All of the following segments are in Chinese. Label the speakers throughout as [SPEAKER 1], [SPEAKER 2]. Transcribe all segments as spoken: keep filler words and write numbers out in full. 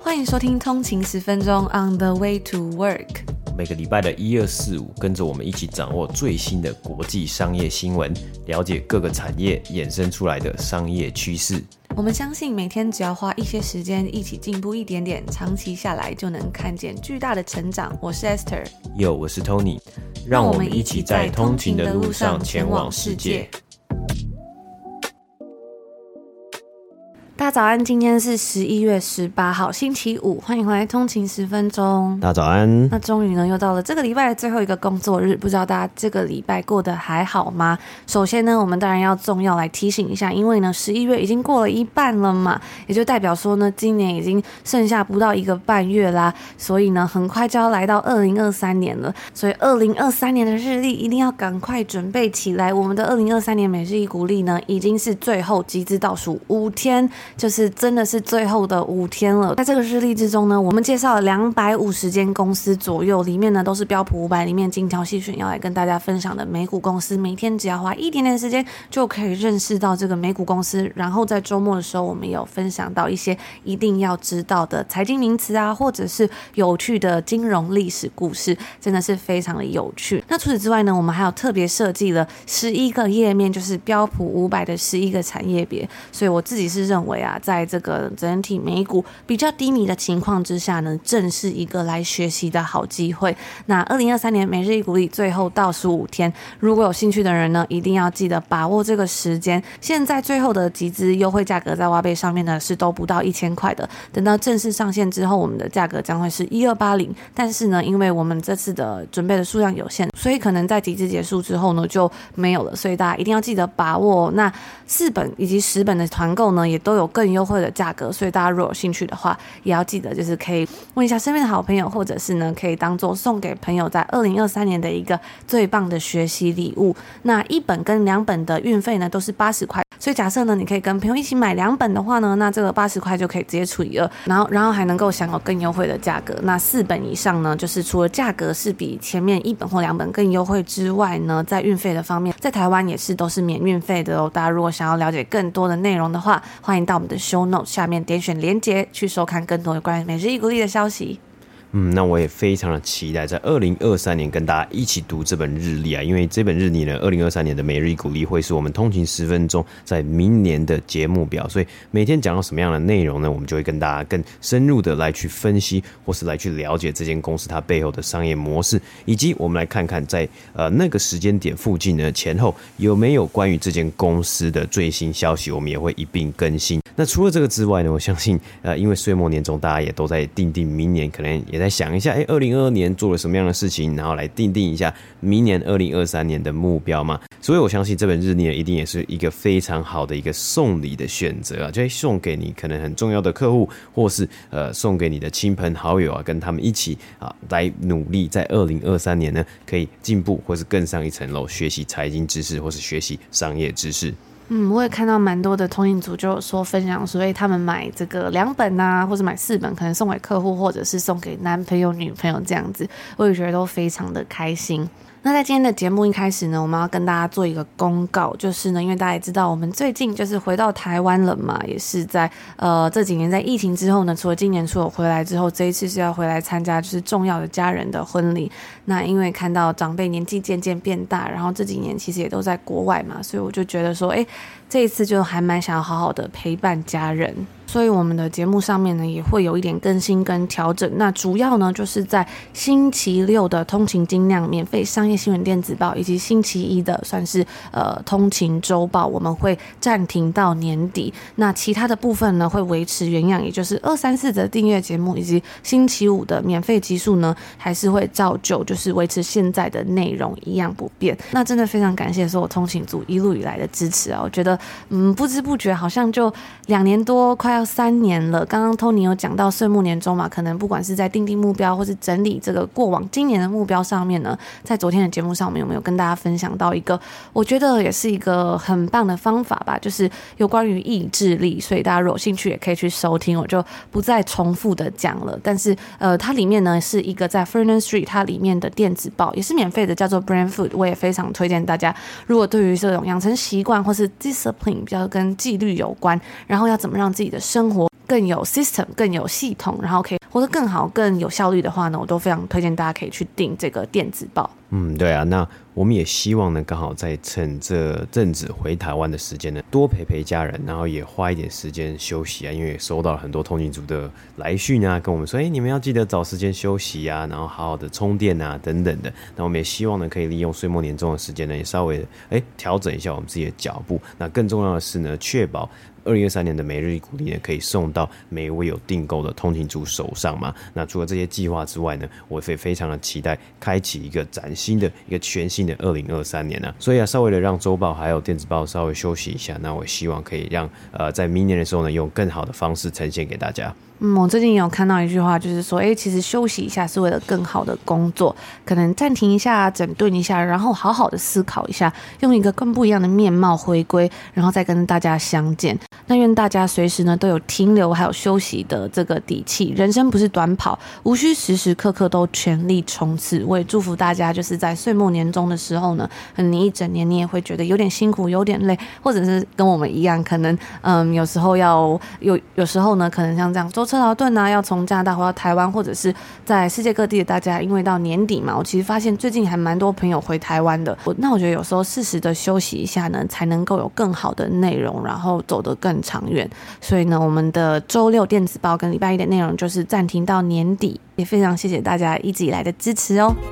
[SPEAKER 1] 欢迎收听通勤十分钟 On the way to work。
[SPEAKER 2] 每个礼拜的一二四五，跟着我们一起掌握最新的国际商业新闻，了解各个产业衍生出来的商业趋势。
[SPEAKER 1] 我们相信每天只要花一些时间一起进步一点点，长期下来就能看见巨大的成长。我是 Esther，
[SPEAKER 2] Yo， 我是 Tony， 让我们一起在通勤的路上前往世界。
[SPEAKER 1] 大家早安，今天是十一月十八号星期五，欢迎回来通勤十分钟。
[SPEAKER 2] 大家早安。
[SPEAKER 1] 那终于呢又到了这个礼拜的最后一个工作日，不知道大家这个礼拜过得还好吗？首先呢我们当然要重要来提醒一下，因为呢十一月已经过了一半了嘛，也就代表说呢今年已经剩下不到一个半月啦，所以呢很快就要来到二零二三年了，所以二零二三年的日历一定要赶快准备起来。我们的二零二三年每日一股历呢已经是最后集资倒数五天，就是真的是最后的五天了。在这个日历之中呢，我们介绍了两百五十间公司左右，里面呢都是标普五百里面精挑细选要来跟大家分享的美股公司，每天只要花一点点时间就可以认识到这个美股公司。然后在周末的时候，我们也有分享到一些一定要知道的财经名词啊，或者是有趣的金融历史故事，真的是非常的有趣。那除此之外呢，我们还有特别设计了十一个页面，就是标普五百的十一个产业别。所以我自己是认为啊，在这个整体美股比较低迷的情况之下呢，正是一个来学习的好机会。那二零二三年每日一股历最后倒数五天，如果有兴趣的人呢，一定要记得把握这个时间。现在最后的集资优惠价格在挖贝上面呢是都不到一千块的，等到正式上线之后，我们的价格将会是一二八零。但是呢，因为我们这次的准备的数量有限，所以可能在集资结束之后呢就没有了，所以大家一定要记得把握。那四本以及十本的团购呢，也都有更优惠的价格，所以大家如果有兴趣的话，也要记得就是可以问一下身边的好朋友，或者是呢可以当做送给朋友在二零二三年的一个最棒的学习礼物。那一本跟两本的运费呢都是八十块，所以假设呢你可以跟朋友一起买两本的话呢，那这个八十块就可以直接除以二，然后然后还能够享有更优惠的价格。那四本以上呢，就是除了价格是比前面一本或两本更优惠之外呢，在运费的方面，在台湾也是都是免运费的哦。大家如果想要了解更多的内容的话，欢迎到我们的 show note 下面点选连结去收看更多有关于每日一股历的消息。
[SPEAKER 2] 嗯，那我也非常的期待在二零二三年跟大家一起读这本日历啊，因为这本日历呢，二零二三年的每日一股历会是我们通勤十分钟在明年的节目表，所以每天讲到什么样的内容呢，我们就会跟大家更深入的来去分析，或是来去了解这间公司它背后的商业模式，以及我们来看看在呃那个时间点附近呢前后有没有关于这间公司的最新消息，我们也会一并更新。那除了这个之外呢，我相信呃因为岁末年终，大家也都在定定明年可能也在想一下，哎，二零二二年做了什么样的事情，然后来定定一下明年二零二三年的目标嘛。所以我相信这本日历呢，一定也是一个非常好的一个送礼的选择啊，就会送给你可能很重要的客户，或是呃送给你的亲朋好友啊，跟他们一起啊来努力，在二零二三年呢可以进步，或是更上一层楼，学习财经知识，或是学习商业知识。
[SPEAKER 1] 嗯，我也看到蛮多的通勤族就有说分享，所以他们买这个两本啊，或者买四本，可能送给客户，或者是送给男朋友、女朋友这样子，我也觉得都非常的开心。那在今天的节目一开始呢，我们要跟大家做一个公告，就是呢，因为大家也知道我们最近就是回到台湾了嘛，也是在呃这几年在疫情之后呢，除了今年初有回来之后，这一次是要回来参加就是重要的家人的婚礼。那因为看到长辈年纪渐渐变大，然后这几年其实也都在国外嘛，所以我就觉得说，哎，这一次就还蛮想要好好的陪伴家人。所以我们的节目上面呢也会有一点更新跟调整。那主要呢就是在星期六的通勤精酿免费商业新闻电子报，以及星期一的算是呃通勤周报，我们会暂停到年底。那其他的部分呢会维持原样，也就是二三四的订阅节目，以及星期五的免费集数呢还是会照旧，就是维持现在的内容一样不变。那真的非常感谢所有通勤组一路以来的支持啊！我觉得嗯不知不觉好像就两年多，快要三年了。刚刚 Tony 有讲到岁末年终嘛，可能不管是在定定目标，或是整理这个过往今年的目标上面呢，在昨天的节目上面有没有跟大家分享到一个我觉得也是一个很棒的方法吧，就是有关于意志力。所以大家如果有兴趣也可以去收听，我就不再重复的讲了。但是呃，它里面呢是一个在 Furnace Street 它里面的电子报，也是免费的，叫做 Brain Food。我也非常推荐大家，如果对于这种养成习惯或是 discipline 比较跟纪律有关，然后要怎么让自己的生活更有 system 更有系统，然后可以活得更好更有效率的话呢，我都非常推荐大家可以去订这个电子报。
[SPEAKER 2] 嗯，对啊，那我们也希望呢，刚好在趁这阵子回台湾的时间呢，多陪陪家人，然后也花一点时间休息啊，因为收到了很多通勤族的来讯啊，跟我们说，哎，你们要记得找时间休息啊，然后好好的充电啊，等等的。那我们也希望呢，可以利用岁末年终的时间呢，也稍微哎调整一下我们自己的脚步。那更重要的是呢，确保二零二三年的每日鼓励呢，可以送到每一位有订购的通勤族手上嘛。那除了这些计划之外呢，我也非常的期待开启一个崭新的一个全新的二零二三年啊。所以啊，稍微的让周报还有电子报稍微休息一下，那我希望可以让呃在明年的时候呢，用更好的方式呈现给大家。
[SPEAKER 1] 嗯，我最近有看到一句话，就是说，哎，其实休息一下是为了更好的工作，可能暂停一下，整顿一下，然后好好的思考一下，用一个更不一样的面貌回归，然后再跟大家相见。那愿大家随时呢都有停留还有休息的这个底气，人生不是短跑，无需时时刻刻都全力冲刺。我也祝福大家，就是在岁末年终的时候呢，你一整年你也会觉得有点辛苦，有点累，或者是跟我们一样，可能嗯有时候要有有时候呢，可能像这样舟车劳顿啊，要从加拿大回到台湾，或者是在世界各地的大家，因为到年底嘛，我其实发现最近还蛮多朋友回台湾的。我那我觉得有时候适时的休息一下呢，才能够有更好的内容，然后走得更长远。所以呢，我们的周六电子报跟礼拜一的内容就是暂停到年底，也非常谢谢大家一直以来的支持哦。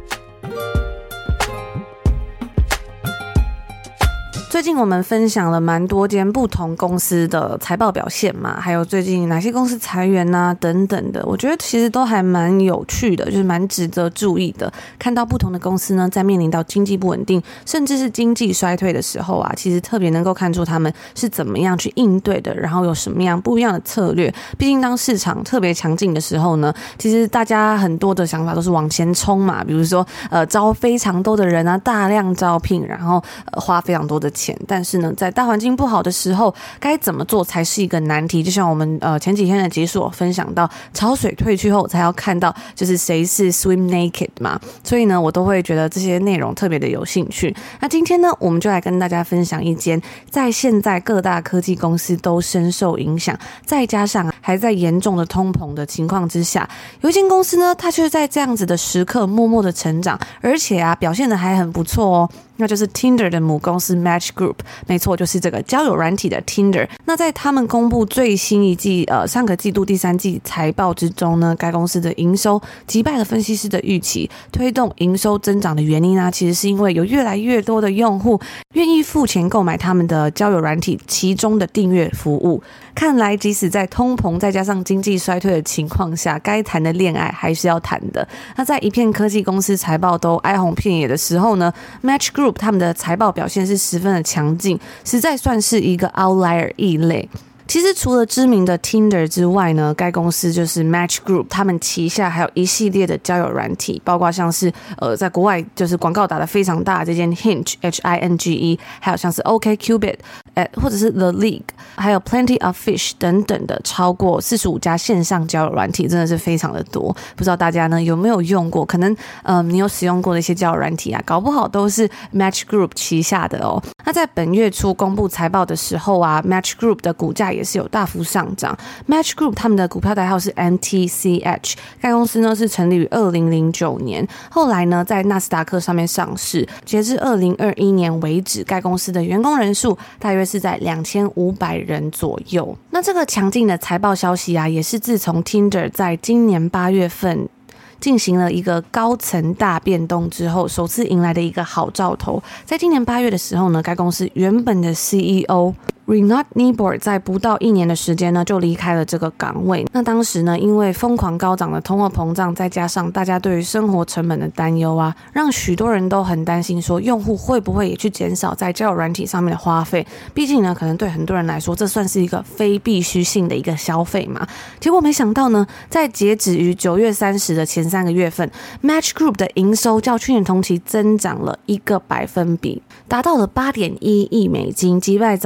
[SPEAKER 1] 最近我们分享了蛮多间不同公司的财报表现嘛，还有最近哪些公司裁员啊等等的，我觉得其实都还蛮有趣的，就是蛮值得注意的。看到不同的公司呢，在面临到经济不稳定，甚至是经济衰退的时候啊，其实特别能够看出他们是怎么样去应对的，然后有什么样不一样的策略。毕竟当市场特别强劲的时候呢，其实大家很多的想法都是往前冲嘛，比如说呃招非常多的人啊，大量招聘，然后、呃、花非常多的钱。但是呢，在大环境不好的时候，该怎么做才是一个难题。就像我们呃前几天的集数有分享到，潮水退去后才要看到就是谁是 swim naked 嘛，所以呢，我都会觉得这些内容特别的有兴趣。那今天呢，我们就来跟大家分享一间在现在各大科技公司都深受影响，再加上还在严重的通膨的情况之下，有一间公司呢，它却在这样子的时刻默默的成长，而且啊表现的还很不错哦。那就是 Tinder 的母公司 Match Group， 没错，就是这个交友软体的 Tinder。那在他们公布最新一季呃上个季度第三季财报之中呢，该公司的营收击败了分析师的预期，推动营收增长的原因呢，其实是因为有越来越多的用户愿意付钱购买他们的交友软体其中的订阅服务。看来即使在通膨再加上经济衰退的情况下，该谈的恋爱还是要谈的。那在一片科技公司财报都哀鸿遍野的时候呢， Match Group他们的财报表现是十分的强劲，实在算是一个 outlier 异类。其实除了知名的 Tinder 之外呢，该公司就是 Match Group， 他们旗下还有一系列的交友软体，包括像是呃在国外就是广告打得非常大的这间 Hinge H I N G E， 还有像是 OkCupid、呃、或者是 The League， 还有 Plenty of Fish 等等的超过四十五家线上交友软体，真的是非常的多。不知道大家呢有没有用过，可能嗯、呃、你有使用过的一些交友软体啊，搞不好都是 Match Group 旗下的哦。那在本月初公布财报的时候啊， Match Group 的股价也是有大幅上涨。 Match Group 他们的股票代号是 N T C H， 该公司呢是成立于二零零九年，后来呢在纳斯达克上面上市。截至二零二一年为止，该公司的员工人数大约是在两千五百人左右。那这个强劲的财报消息啊，也是自从 Tinder 在今年八月份进行了一个高层大变动之后，首次迎来的一个好兆头。在今年八月的时候呢，该公司原本的 C E O Renat Nibor 在不到一年的时间呢，就离开了这个岗位。那当时呢，因为疯狂高涨的通货膨胀，再加上大家对于生活成本的担忧啊，让许多人都很担心说，用户会不会也去减少在交友软体上面的花费？毕竟呢，可能对很多人来说，这算是一个非必需性的一个消费嘛。结果没想到呢，在截止于九月三十的前三个月份 ，Match Group 的营收较去年同期增长了一个百分比，达到了八点一亿美金，击败早前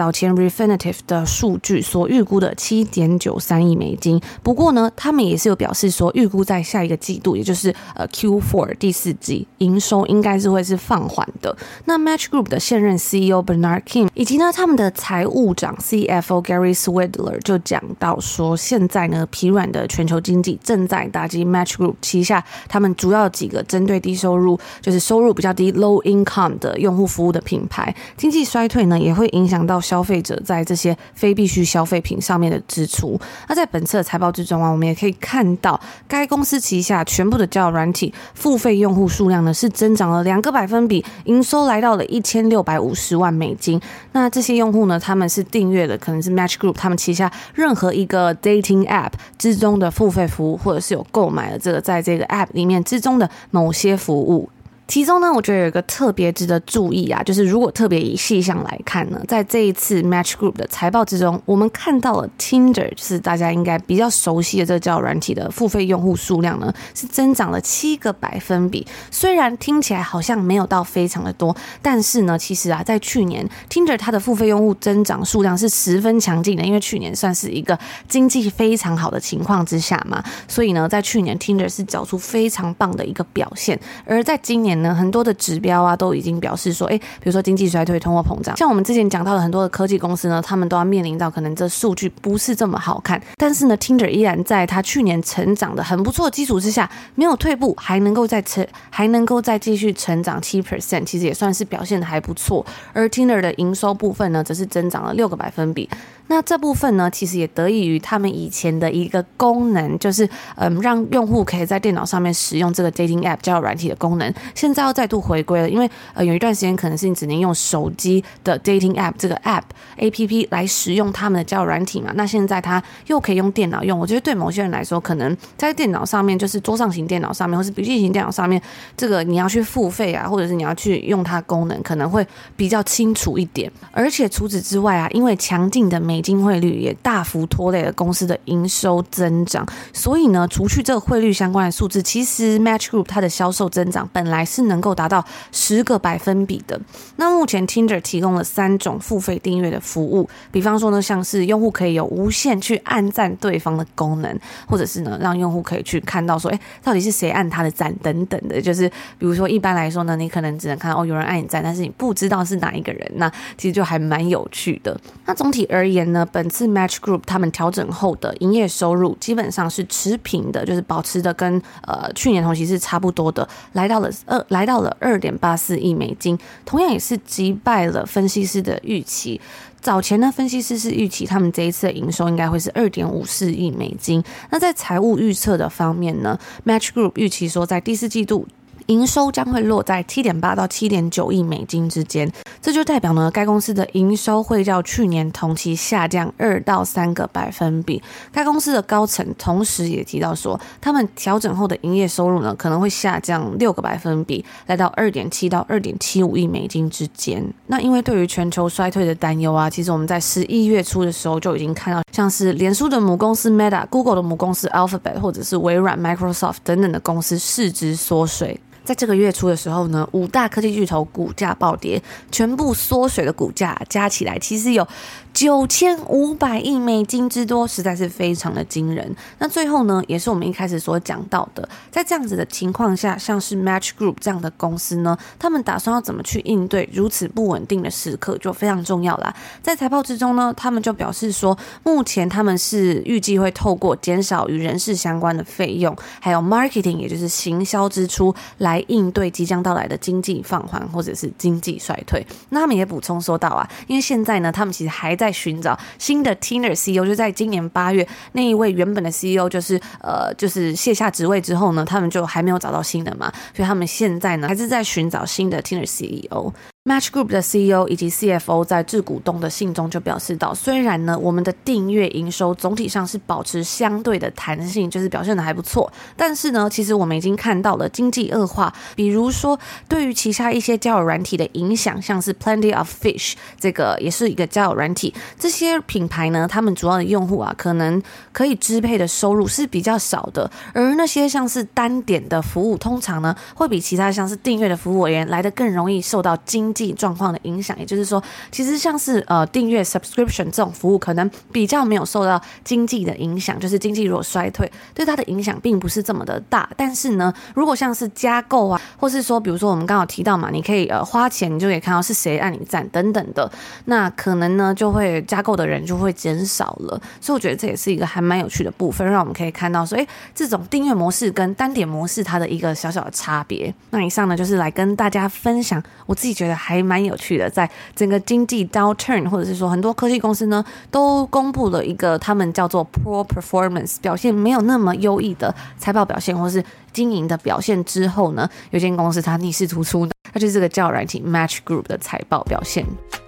[SPEAKER 1] Refinitiv 的数据所预估的 七点九三亿美金。不过呢，他们也是有表示说，预估在下一个季度，也就是呃 Q 四 第四季营收应该是会是放缓的。那 Match Group 的现任 C E O Bernard Kim 以及呢他们的财务长 C F O Gary Swidler 就讲到说，现在呢疲软的全球经济正在打击 Match Group 旗下他们主要几个针对低收入，就是收入比较低 low income 的用户服务的品牌。经济衰退呢也会影响到消费者在这些非必需消费品上面的支出。那在本次的财报之中啊，我们也可以看到该公司旗下全部的交友软体付费用户数量呢是增长了两个百分比，营收来到了一千六百五十万美金。那这些用户呢，他们是订阅的可能是 Match Group 他们旗下任何一个 dating app 之中的付费服务，或者是有购买了这个在这个 app 里面之中的某些服务。其中呢，我觉得有一个特别值得注意啊，就是如果特别以细项来看呢，在这一次 Match Group 的财报之中，我们看到了 Tinder， 就是大家应该比较熟悉的这个交友软体的付费用户数量呢，是增长了七个百分比。虽然听起来好像没有到非常的多，但是呢，其实啊，在去年 Tinder 它的付费用户增长数量是十分强劲的，因为去年算是一个经济非常好的情况之下嘛，所以呢，在去年 Tinder 是缴出非常棒的一个表现，而在今年很多的指标啊都已经表示说，哎，比如说经济衰退、通货膨胀，像我们之前讲到的很多的科技公司呢，他们都要面临到可能这数据不是这么好看，但是呢 Tinder 依然在它去年成长的很不错的基础之下，没有退步，还能够再成还能够再继续成长 百分之七， 其实也算是表现的还不错。而 Tinder 的营收部分呢，则是增长了六个百分比。那这部分呢，其实也得益于他们以前的一个功能，就是嗯，让用户可以在电脑上面使用这个 dating app 交友软体的功能，现在要再度回归了。因为呃有一段时间可能是你只能用手机的 dating app 这个 app A P P 来使用他们的交友软体嘛，那现在它又可以用电脑用。我觉得对某些人来说，可能在电脑上面，就是桌上型电脑上面，或是笔记型电脑上面，这个你要去付费啊，或者是你要去用它功能，可能会比较清楚一点。而且除此之外啊，因为强劲的美金汇率也大幅拖累了公司的营收增长，所以呢，除去这个汇率相关的数字，其实 Match Group 它的销售增长本来是能够达到十个百分比的。那目前 Tinder 提供了三种付费订阅的服务，比方说呢，像是用户可以有无限去按赞对方的功能，或者是呢，让用户可以去看到说，哎，到底是谁按他的赞等等的。就是比如说一般来说呢，你可能只能看到哦有人按你赞，但是你不知道是哪一个人，那其实就还蛮有趣的。那总体而言呢，本次 Match Group 他们调整后的营业收入基本上是持平的，就是保持的跟呃去年同期是差不多的，来到了二来到了 二点八四亿美金，同样也是击败了分析师的预期。早前呢，分析师是预期他们这一次的营收应该会是 二点五四亿美金。那在财务预测的方面呢， Match Group 预期说在第四季度营收将会落在 七点八到七点九亿美金之间，这就代表呢，该公司的营收会较去年同期下降二到三个百分比。该公司的高层同时也提到说，他们调整后的营业收入呢，可能会下降六个百分比，来到 二点七到二点七五亿美金之间。那因为对于全球衰退的担忧啊，其实我们在十一月初的时候就已经看到，像是脸书的母公司 Meta、Google 的母公司 Alphabet， 或者是微软、Microsoft 等等的公司市值缩水。在这个月初的时候呢，五大科技巨头股价暴跌，全部缩水的股价加起来其实有九千五百亿美金之多，实在是非常的惊人。那最后呢，也是我们一开始所讲到的，在这样子的情况下，像是 Match Group 这样的公司呢，他们打算要怎么去应对如此不稳定的时刻就非常重要啦。在财报之中呢，他们就表示说，目前他们是预计会透过减少与人事相关的费用，还有 marketing 也就是行销支出来应对即将到来的经济放缓或者是经济衰退。那他们也补充说到啊，因为现在呢，他们其实还在寻找新的 Tinder C E O， 就在今年八月那一位原本的 C E O 就是呃就是卸下职位之后呢，他们就还没有找到新的嘛，所以他们现在呢还是在寻找新的 Tinder C E O。Match Group 的 C E O 以及 C F O 在致股东的信中就表示到，虽然呢我们的订阅营收总体上是保持相对的弹性，就是表现的还不错，但是呢其实我们已经看到了经济恶化，比如说对于旗下一些交友软体的影响，像是 Plenty of Fish 这个也是一个交友软体，这些品牌呢他们主要的用户啊可能可以支配的收入是比较少的，而那些像是单点的服务通常呢会比其他像是订阅的服务而言来得更容易受到经济济状况的影响，也就是说，其实像是呃订阅 subscription 这种服务，可能比较没有受到经济的影响，就是经济如果衰退，对它的影响并不是这么的大。但是呢，如果像是加购啊，或是说，比如说我们刚好提到嘛，你可以呃花钱，你就可以看到是谁按你赞等等的，那可能呢就会加购的人就会减少了。所以我觉得这也是一个还蛮有趣的部分，让我们可以看到说，哎，这种订阅模式跟单点模式它的一个小小的差别。那以上呢就是来跟大家分享，我自己觉得还蛮有趣的，在整个经济 downturn， 或者是说很多科技公司呢都公布了一个他们叫做 poor performance， 表现没有那么优异的财报表现或是经营的表现之后呢，有间公司它逆势突出，它就是这个交友软体 Match Group 的财报表现。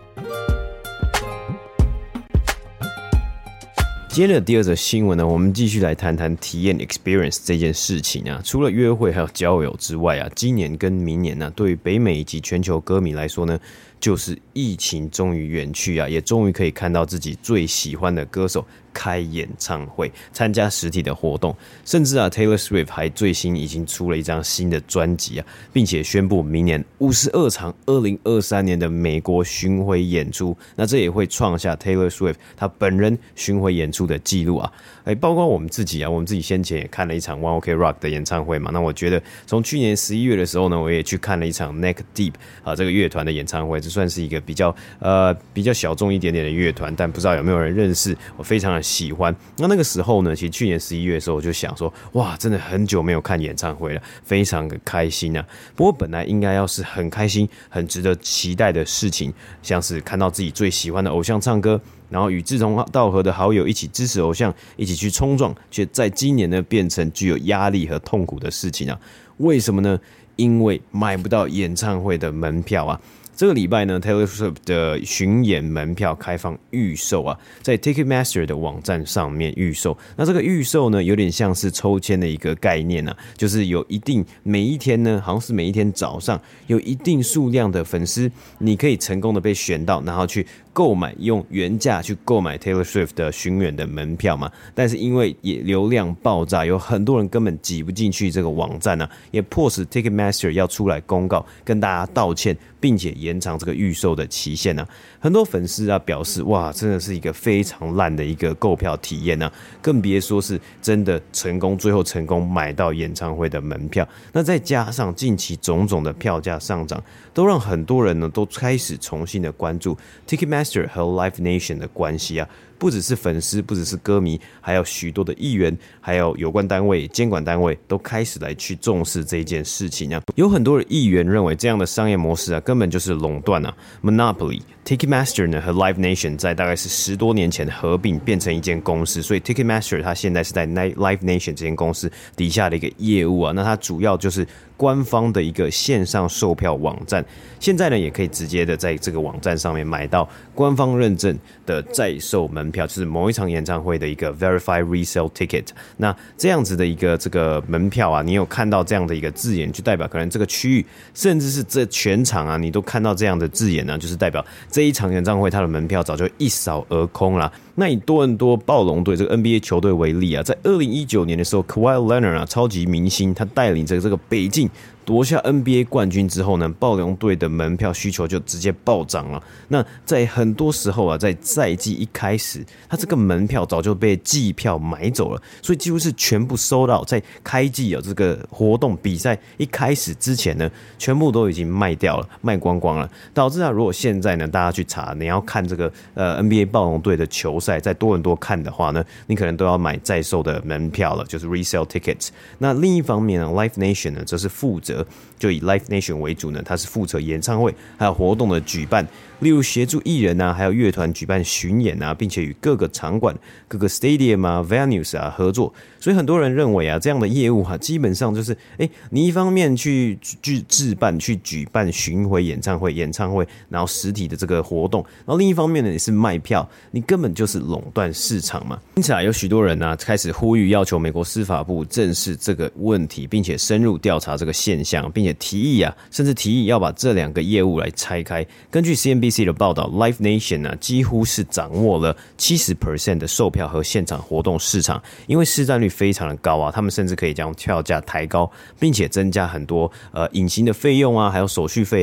[SPEAKER 2] 今天的第二则新闻呢，我们继续来谈谈体验 experience 这件事情啊。除了约会还有交友之外啊，今年跟明年呢、啊，对于北美以及全球歌迷来说呢，就是疫情终于远去啊，也终于可以看到自己最喜欢的歌手开演唱会，参加实体的活动，甚至啊 Taylor Swift 还最新已经出了一张新的专辑啊，并且宣布明年五十二场二零二三年的美国巡回演出，那这也会创下 Taylor Swift 他本人巡回演出的记录啊。哎，包括我们自己啊，我们自己先前也看了一场 One OK Rock 的演唱会嘛，那我觉得从去年十一月的时候呢，我也去看了一场 Neck Deep 啊这个乐团的演唱会，这算是一个比较呃比较小众一点点的乐团，但不知道有没有人认识，我非常的喜欢。那那个时候呢，其实去年十一月的时候我就想说，哇，真的很久没有看演唱会了，非常的开心啊。不过本来应该要是很开心很值得期待的事情，像是看到自己最喜欢的偶像唱歌，然后与志同道合的好友一起支持偶像，一起去冲撞，却在今年呢变成具有压力和痛苦的事情啊。为什么呢？因为买不到演唱会的门票啊。这个礼拜呢 Taylor Swift 的巡演门票开放预售啊，在 Ticketmaster 的网站上面预售。那这个预售呢，有点像是抽签的一个概念啊，就是有一定每一天呢，好像是每一天早上有一定数量的粉丝，你可以成功的被选到，然后去购买用原价去购买 Taylor Swift 的巡演的门票嘛。但是因为也流量爆炸，有很多人根本挤不进去这个网站啊，也迫使 Ticketmaster 要出来公告，跟大家道歉，并且延长这个预售的期限啊。很多粉丝啊表示，哇，真的是一个非常烂的一个购票体验啊，更别说是真的成功，最后成功买到演唱会的门票。那再加上近期种种的票价上涨，都让很多人呢都开始重新的关注 Ticketmaster 和 Live Nation 的关系啊。不只是粉丝，不只是歌迷，还有许多的议员，还有有关单位、监管单位都开始来去重视这件事情啊。有很多的议员认为这样的商业模式啊，根本就是垄断啊 ，monopoly。Ticketmaster 呢和 Live Nation 在大概是十多年前合并变成一间公司，所以 Ticketmaster 它现在是在 Live Nation 这间公司底下的一个业务啊。那它主要就是官方的一个线上售票网站，现在呢也可以直接的在这个网站上面买到官方认证的在售门票，就是某一场演唱会的一个 Verified Resale Ticket。那这样子的一个这个门票啊，你有看到这样的一个字眼，就代表可能这个区域，甚至是这全场啊，你都看到这样的字眼呢、啊，就是代表这一场演唱会它的门票早就一扫而空啦。那以多伦多暴龙队这个 N B A 球队为例啊，在二零一九年的时候 Kawhi Leonard 啊，超级明星，他带领着这个北境夺下 N B A 冠军之后呢，暴龙队的门票需求就直接暴涨了。那在很多时候啊，在赛季一开始，他这个门票早就被季票买走了，所以几乎是全部sold out。在开季啊这个活动比赛一开始之前呢，全部都已经卖掉了，卖光光了，导致啊，如果现在呢大家去查，你要看这个呃 N B A 暴龙队的球赛，在多伦多看的话呢，你可能都要买在售的门票了，就是 resale tickets。那另一方面呢 ，Live Nation 呢则是负责，就以 Live Nation 为主呢，它是负责演唱会还有活动的举办，例如协助艺人啊，还有乐团举办巡演啊，并且与各个场馆、各个 stadium 啊、venues 啊合作。所以很多人认为啊，这样的业务啊，基本上就是，哎，你一方面去去置办、去举办巡回演唱会、演唱会，然后实体的这个活动，然后另一方面呢，也是卖票，你根本就是垄断市场嘛。因此啊，有许多人啊开始呼吁要求美国司法部正视这个问题，并且深入调查这个现象，并且提议啊，甚至提议要把这两个业务来拆开。根据 C N B C 的报道 ，Live Nation 啊几乎是掌握了 百分之七十 的售票和现场活动市场，因为市占率非常的高啊，他们甚至可以将票价抬高，并且增加很多呃隐形的费用啊，还有手续费啊。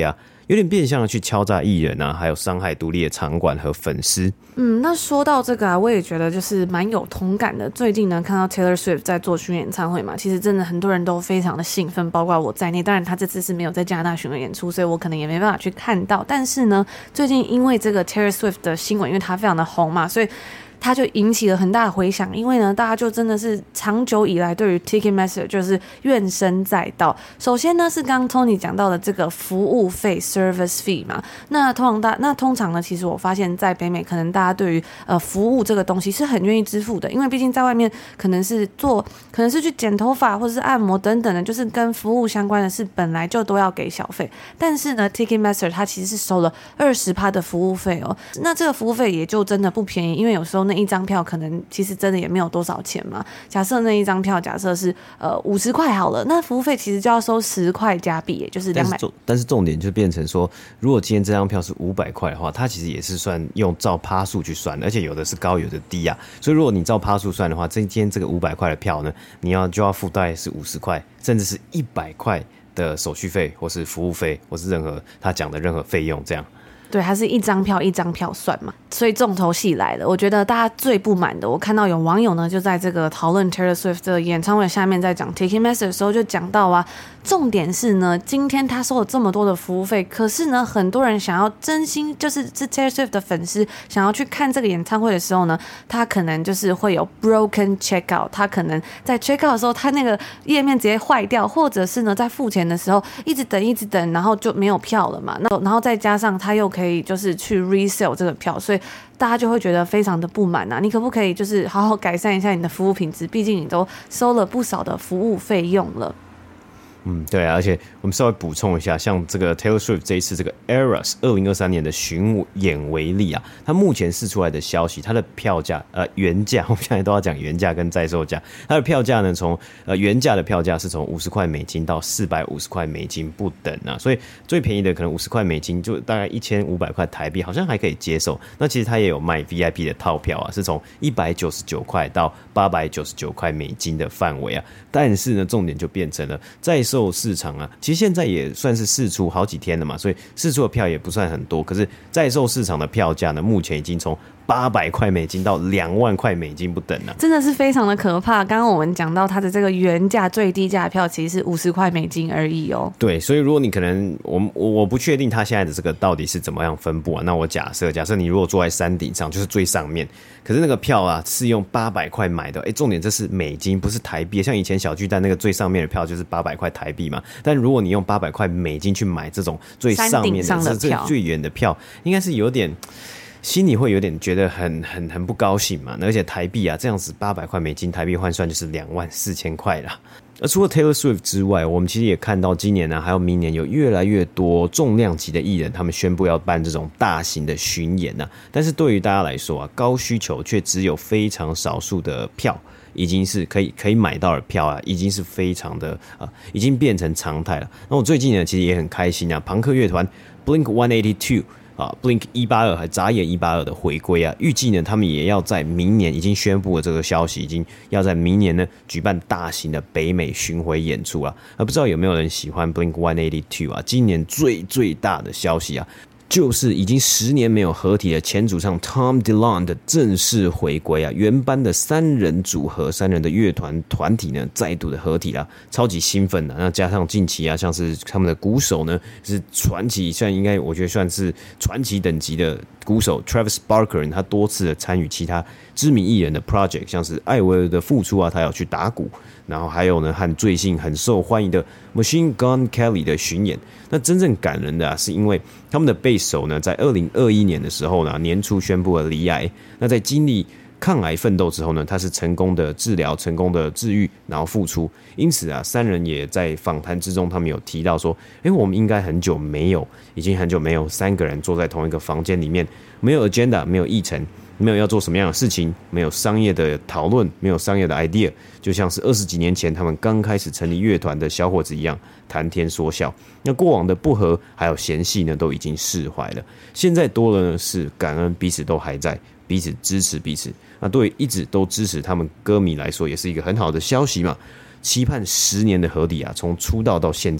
[SPEAKER 2] 有点变相的去敲诈艺人啊，还有伤害独立的场馆和粉丝。
[SPEAKER 1] 嗯，那说到这个啊，我也觉得就是蛮有同感的。最近呢，看到 Taylor Swift 在做巡演唱会嘛，其实真的很多人都非常的兴奋，包括我在内。当然，他这次是没有在加拿大巡回演出，所以我可能也没办法去看到。但是呢，最近因为这个 Taylor Swift 的新闻，因为他非常的红嘛，所以它就引起了很大的回响，因为呢，大家就真的是长久以来对于 Ticketmaster 就是怨声载道。首先呢，是刚刚 Tony 讲到的这个服务费 service fee 嘛，那通常大那通常呢，其实我发现在北美，可能大家对于呃服务这个东西是很愿意支付的，因为毕竟在外面可能是做，可能是去剪头发或者是按摩等等的，就是跟服务相关的事，本来就都要给小费。但是呢 ，Ticketmaster 它其实是收了百分之二十的服务费哦，那这个服务费也就真的不便宜，因为有时候那一张票可能其实真的也没有多少钱嘛。假设那一张票假设是呃五十块好了，那服务费其实就要收十块加币，也就是两百。
[SPEAKER 2] 但是重点就变成说，如果今天这张票是五百块的话，它其实也是算用照趴数去算，而且有的是高，有的低啊。所以如果你照趴数算的话，这今天这个五百块的票呢，你要就要付大概是五十块，甚至是一百块的手续费，或是服务费，或是任何他讲的任何费用这样。
[SPEAKER 1] 对，它是一张票一张票算嘛，所以重头戏来了。我觉得大家最不满的，我看到有网友呢就在这个讨论 Taylor Swift 的演唱会下面在讲 Ticketmaster 的时候就讲到啊，重点是呢，今天他收了这么多的服务费，可是呢，很多人想要真心就是是 Taylor Swift 的粉丝想要去看这个演唱会的时候呢，他可能就是会有 broken checkout， 他可能在 checkout 的时候，他那个页面直接坏掉，或者是呢在付钱的时候一直等一直等，然后就没有票了嘛。那然后再加上他又可以就是去 resell 这个票，所以大家就会觉得非常的不满啊！你可不可以就是好好改善一下你的服务品质？毕竟你都收了不少的服务费用了。
[SPEAKER 2] 嗯，对啊，而且我们稍微补充一下，像这个 Taylor Swift 这一次这个 Eras 二零二三年的巡演为例啊，它目前释出来的消息，它的票价呃原价，我们现在都要讲原价跟在售价，它的票价呢从呃原价的票价是从五十块美金到四百五十块美金不等啊，所以最便宜的可能五十块美金就大概一千五百块台币，好像还可以接受。那其实它也有卖 V I P 的套票啊，是从一百九十九块到八百九十九块美金的范围啊，但是呢，重点就变成了在售市场啊，其实现在也算是释出好几天了嘛，所以释出的票也不算很多。可是在售市场的票价呢，目前已经从八百块美金到两万块美金不等啊，
[SPEAKER 1] 真的是非常的可怕。刚刚我们讲到它的这个原价最低价的票其实是五十块美金而已哦。
[SPEAKER 2] 对，所以如果你可能我我不确定它现在的这个到底是怎么样分布啊，那我假设假设你如果坐在山顶上，就是最上面，可是那个票啊是用八百块买的，哎，重点这是美金，不是台币。像以前小巨蛋那个最上面的票就是八百块台币嘛，但如果你用八百块美金去买这种最上面的
[SPEAKER 1] 山顶上的票，
[SPEAKER 2] 最远的票，应该是有点。心里会有点觉得很很很不高兴嘛，而且台币啊这样子八百块美金台币换算就是两万四千块啦。而除了 Taylor Swift 之外，我们其实也看到今年呢、啊，还有明年有越来越多重量级的艺人，他们宣布要办这种大型的巡演啊。但是对于大家来说啊，高需求却只有非常少数的票，已经是可以可以买到的票啊，已经是非常的啊，已经变成常态了。那我最近呢，其实也很开心啊，朋克乐团 Blink 一八二。啊 ，Blink 一八二还眨眼一八二的回归啊，预计呢，他们也要在明年已经宣布了这个消息，已经要在明年呢举办大型的北美巡回演出啊。而不知道有没有人喜欢 Blink 一八二啊？今年最最大的消息啊，就是已经十年没有合体的前主唱 Tom DeLonge 的正式回归啊！原班的三人组合、三人的乐团团体呢，再度的合体啦，超级兴奋的。那加上近期啊，像是他们的鼓手呢，是传奇，虽然应该我觉得算是传奇等级的鼓手 Travis Barker， 他多次的参与其他知名艺人的 project， 像是艾薇儿的复出啊，他要去打鼓，然后还有呢，和最近很受欢迎的 Machine Gun Kelly 的巡演。那真正感人的啊，是因为他们的贝手呢，在二零二一年的时候呢，年初宣布了罹癌。那在经历抗癌奋斗之后呢，他是成功的治疗、成功的治愈，然后复出。因此啊，三人也在访谈之中，他们有提到说，哎，我们应该很久没有，已经很久没有三个人坐在同一个房间里面，没有 agenda， 没有议程。没有要做什么样的事情，没有商业的讨论，没有商业的 idea， 就像是二十几年前他们刚开始成立乐团的小伙子一样，谈天说笑。那过往的不和还有嫌隙呢，都已经释怀了。现在多了呢是感恩彼此都还在，彼此支持彼此。那对于一直都支持他们歌迷来说，也是一个很好的消息嘛。期盼十年的合体啊，从出道到现在，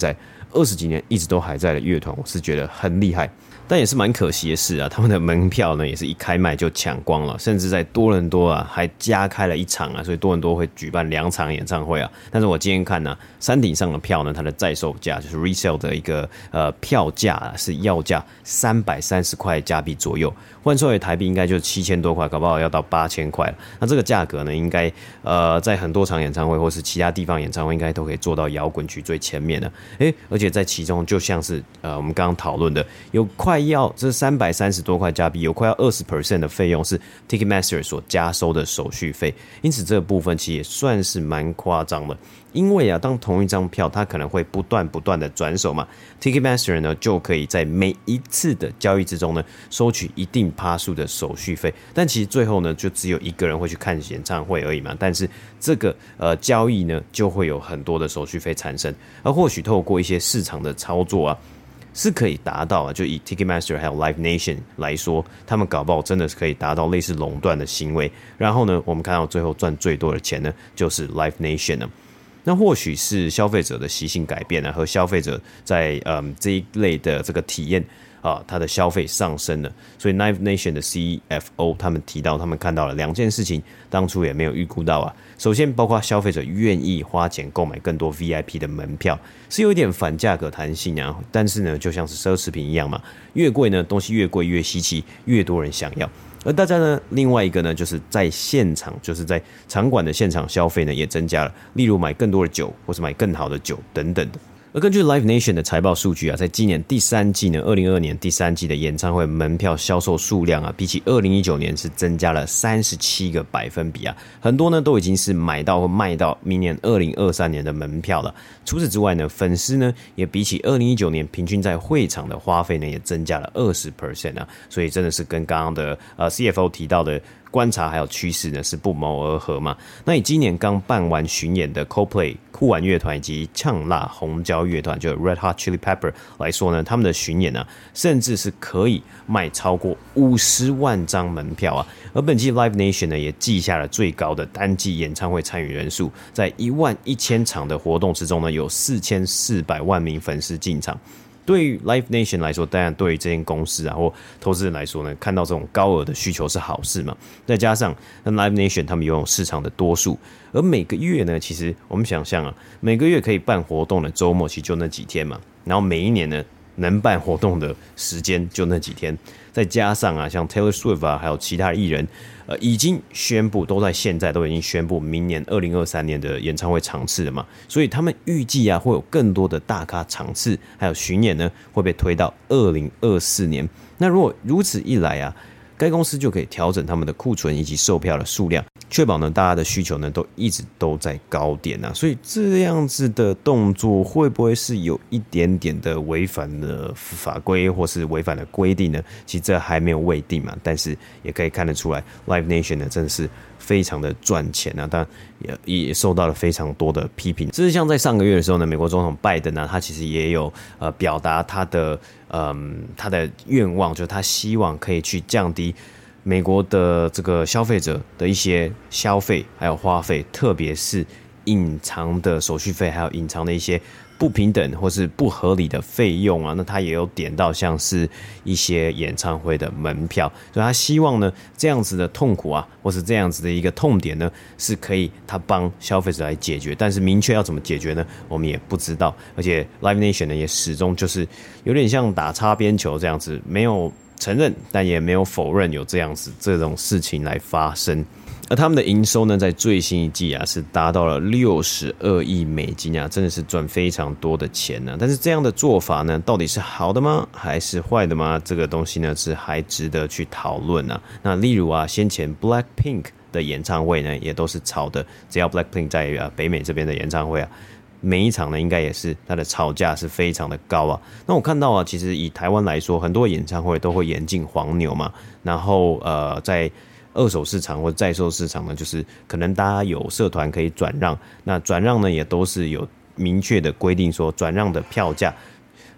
[SPEAKER 2] 二十几年一直都还在的乐团，我是觉得很厉害。但也是蛮可惜的是啊，他们的门票呢也是一开卖就抢光了，甚至在多伦多啊还加开了一场啊，所以多伦多会举办两场演唱会啊。但是我今天看呢、啊，山顶上的票呢，它的在售价就是 resale 的一个呃票价、啊、是要价三百三十块加币左右，换算为台币应该就是七千多块，搞不好要到八千块了。那这个价格呢，应该呃在很多场演唱会或是其他地方演唱会，应该都可以做到摇滚区最前面的。哎，而且在其中就像是呃我们刚刚讨论的，有快要这三百三十多块加币，有快要 百分之二十 的费用是 Ticketmaster 所加收的手续费，因此这个部分其实也算是蛮夸张的。因为啊，当同一张票它可能会不断不断的转手嘛 ，Ticketmaster 呢就可以在每一次的交易之中呢收取一定趴数的手续费，但其实最后呢就只有一个人会去看演唱会而已嘛，但是这个呃交易呢就会有很多的手续费产生，而或许透过一些市场的操作啊。是可以达到啊，就以 Ticketmaster 还有 Live Nation 来说，他们搞不好真的是可以达到类似垄断的行为。然后呢，我们看到最后赚最多的钱呢，就是 Live Nation 了。那或许是消费者的习性改变啊，和消费者在嗯这一类的这个体验啊，它的消费上升了。所以 Live Nation 的 C E O 他们提到，他们看到了两件事情，当初也没有预估到啊。首先，包括消费者愿意花钱购买更多 V I P 的门票，是有一点反价格弹性啊。但是呢，就像是奢侈品一样嘛，越贵呢，东西越贵越稀奇，越多人想要。而大家呢，另外一个呢，就是在现场，就是在场馆的现场消费呢，也增加了，例如买更多的酒，或是买更好的酒等等的。而根据 Live Nation 的财报数据啊，在今年第三季呢，二零二二年第三季的演唱会门票销售数量啊，比起二零一九年是增加了三十七个百分比啊，很多呢都已经是买到或卖到明年二零二三年的门票了。除此之外呢，粉丝呢也比起二零一九年平均在会场的花费呢也增加了 百分之二十 啊，所以真的是跟刚刚的呃 C F O 提到的观察还有趋势呢是不谋而合嘛。那以今年刚办完巡演的 Coldplay 酷玩乐团以及呛辣红椒乐团就 Red Hot Chili Pepper 来说呢，他们的巡演啊，甚至是可以卖超过五十万张门票啊。而本季 Live Nation 呢也记下了最高的单季演唱会参与人数，在一万一千场的活动之中呢，有四千四百万名粉丝进场。对于 Live Nation 来说，当然对于这间公司啊或投资人来说呢，看到这种高额的需求是好事嘛。再加上 Live Nation 他们拥有市场的多数，而每个月呢，其实我们想象啊，每个月可以办活动的周末其实就那几天嘛，然后每一年呢能办活动的时间就那几天，再加上啊，像 Taylor Swift 啊，还有其他的艺人，呃，已经宣布都在现在都已经宣布明年二零二三年的演唱会场次了嘛，所以他们预计啊会有更多的大咖场次，还有巡演呢会被推到二零二四年。那如果如此一来啊，该公司就可以调整他们的库存以及售票的数量，确保呢大家的需求呢都一直都在高点啊，所以这样子的动作会不会是有一点点的违反了法规或是违反了规定呢？其实这还没有未定嘛，但是也可以看得出来 Live Nation 呢真的是非常的赚钱啊，但也也受到了非常多的批评。这是像在上个月的时候呢，美国总统拜登呢，他其实也有呃表达他的嗯他的愿望，就是他希望可以去降低美国的这个消费者的一些消费还有花费，特别是隐藏的手续费，还有隐藏的一些不平等或是不合理的费用啊，那他也有点到像是一些演唱会的门票，所以他希望呢这样子的痛苦啊，或是这样子的一个痛点呢，是可以他帮消费者来解决，但是明确要怎么解决呢，我们也不知道。而且 Live Nation 呢也始终就是有点像打擦边球这样子，没有承认但也没有否认有这样子这种事情来发生。而他们的营收呢，在最新一季啊，是达到了六十二亿美金啊，真的是赚非常多的钱啊。但是这样的做法呢，到底是好的吗，还是坏的吗？这个东西呢，是还值得去讨论啊。那例如啊，先前 Blackpink 的演唱会呢，也都是炒的，只要 Blackpink 在啊北美这边的演唱会啊，每一场呢，应该也是它的炒价是非常的高啊。那我看到啊，其实以台湾来说，很多演唱会都会引进黄牛嘛，然后呃，在二手市场或在售市场呢，就是可能大家有社团可以转让，那转让呢也都是有明确的规定说转让的票价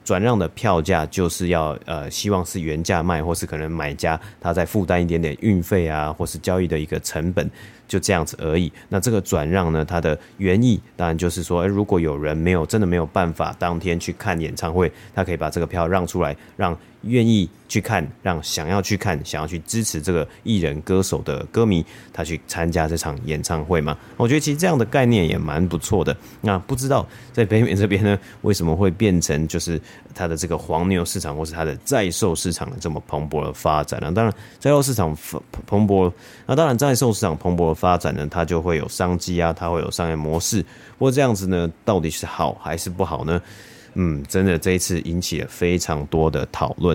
[SPEAKER 2] 转让的票价就是要呃希望是原价卖，或是可能买家他再负担一点点运费啊，或是交易的一个成本，就这样子而已。那这个转让呢，它的原意当然就是说，如果有人没有真的没有办法当天去看演唱会，他可以把这个票让出来，让愿意去看，让想要去看、想要去支持这个艺人歌手的歌迷，他去参加这场演唱会嘛。我觉得其实这样的概念也蛮不错的。那不知道在北美这边呢，为什么会变成就是它的这个黄牛市场，或是它的在售市场这么蓬勃的发展呢？当然，在售市场蓬勃，那当然在售市场蓬勃的发展呢，它就会有商机啊，它会有商业模式。不过这样子呢，到底是好还是不好呢？嗯，真的这一次引起了非常多的讨论。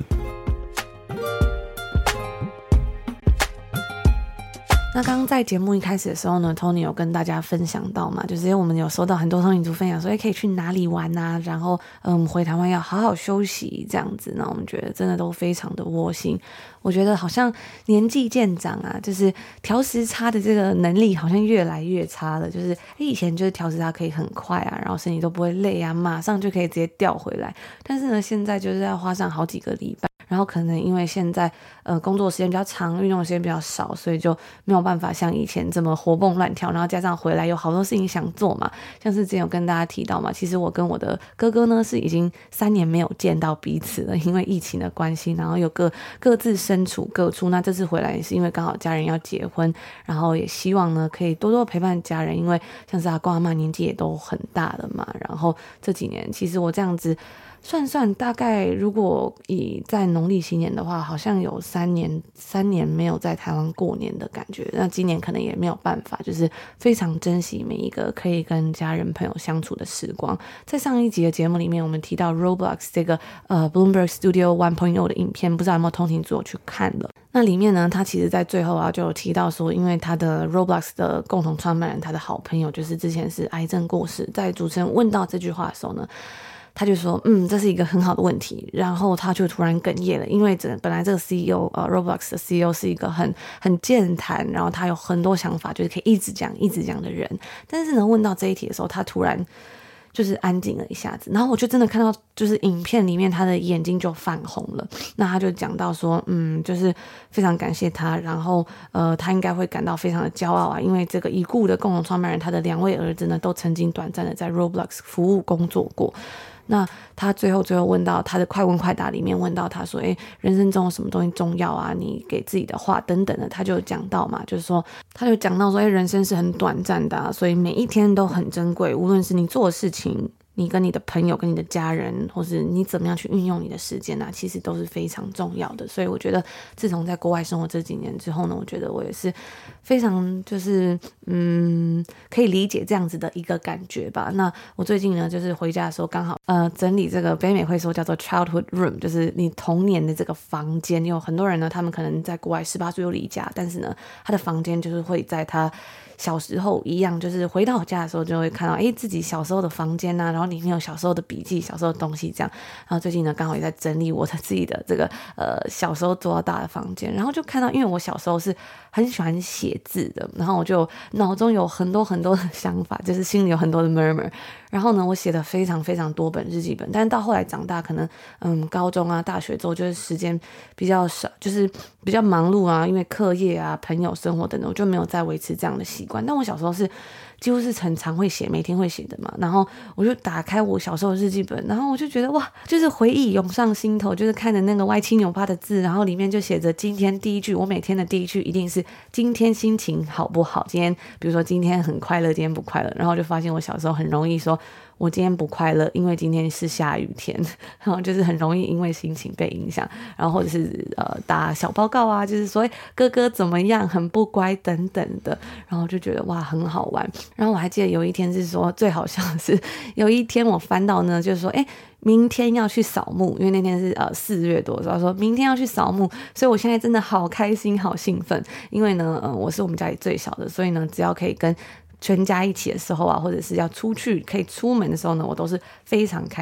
[SPEAKER 1] 那刚刚在节目一开始的时候呢 Tony 有跟大家分享到嘛，就是我们有收到很多通勤族分享说，哎，可以去哪里玩啊，然后嗯，回台湾要好好休息这样子。那我们觉得真的都非常的窝心。我觉得好像年纪渐长啊，就是调时差的这个能力好像越来越差了。就是以前就是调时差可以很快啊，然后身体都不会累啊，马上就可以直接调回来。但是呢，现在就是要花上好几个礼拜。然后可能因为现在呃工作时间比较长，运动时间比较少，所以就没有办法像以前这么活蹦乱跳，然后加上回来有好多事情想做嘛，像是之前有跟大家提到嘛，其实我跟我的哥哥呢是已经三年没有见到彼此了，因为疫情的关系，然后又各各自身处各处。那这次回来也是因为刚好家人要结婚，然后也希望呢可以多多陪伴家人，因为像是阿公阿嬷年纪也都很大了嘛，然后这几年其实我这样子算算大概如果以在农历新年的话，好像有三年三年没有在台湾过年的感觉。那今年可能也没有办法，就是非常珍惜每一个可以跟家人朋友相处的时光。在上一集的节目里面，我们提到 Roblox 这个呃 Bloomberg Studio 一点零 的影片，不知道有没有通勤族有去看了。那里面呢，他其实在最后啊就有提到说，因为他的 Roblox 的共同创办人，他的好朋友就是之前是癌症过世，在主持人问到这句话的时候呢，他就说嗯这是一个很好的问题，然后他就突然哽咽了，因为整本来这个 C E O 呃 Roblox 的 C E O 是一个很很健谈，然后他有很多想法，就是可以一直讲一直讲的人，但是呢问到这一题的时候，他突然就是安静了一下子，然后我就真的看到就是影片里面他的眼睛就泛红了。那他就讲到说嗯就是非常感谢他，然后呃他应该会感到非常的骄傲啊，因为这个已故的共同创办人他的两位儿子呢都曾经短暂的在 Roblox 服务工作过。那他最后最后问到他的快问快答里面问到他说，诶，人生中有什么东西重要啊，你给自己的话等等的，他就讲到嘛，就是说他就讲到说，诶，人生是很短暂的啊，所以每一天都很珍贵，无论是你做的事情，你跟你的朋友跟你的家人，或是你怎么样去运用你的时间啊，其实都是非常重要的。所以我觉得自从在国外生活这几年之后呢，我觉得我也是非常就是嗯可以理解这样子的一个感觉吧。那我最近呢就是回家的时候刚好呃整理这个北美会说叫做 childhood room， 就是你童年的这个房间。有很多人呢他们可能在国外十八岁就离家，但是呢他的房间就是会在他小时候一样，就是回到家的时候就会看到诶自己小时候的房间啊，然后里面有小时候的笔记，小时候的东西这样。然后最近呢刚好也在整理我的自己的这个呃小时候做到大的房间，然后就看到因为我小时候是很喜欢写字的，然后我就脑中有很多很多的想法，就是心里有很多的 murmur。然后呢我写了非常非常多本日记本，但是到后来长大可能嗯高中啊大学之后就是时间比较少，就是比较忙碌啊，因为课业啊朋友生活等等，我就没有再维持这样的习惯。但我小时候是几乎是很常会写，每天会写的嘛，然后我就打开我小时候的日记本，然后我就觉得哇，就是回忆涌上心头，就是看着那个歪七扭八的字，然后里面就写着今天第一句，我每天的第一句一定是今天心情好不好，今天比如说今天很快乐，今天不快乐，然后就发现我小时候很容易说我今天不快乐，因为今天是下雨天，然后就是很容易因为心情被影响，然后或者是呃打小报告啊，就是说哥哥怎么样很不乖等等的，然后就觉得哇很好玩。然后我还记得有一天是说最好笑的是，有一天我翻到呢就是说诶明天要去扫墓，因为那天是呃四月多的时候，说明天要去扫墓，所以我现在真的好开心好兴奋，因为呢呃我是我们家里最小的，所以呢只要可以跟全家一起的时候啊，或者是要出去可以出门的时候呢，我都是非常开心的。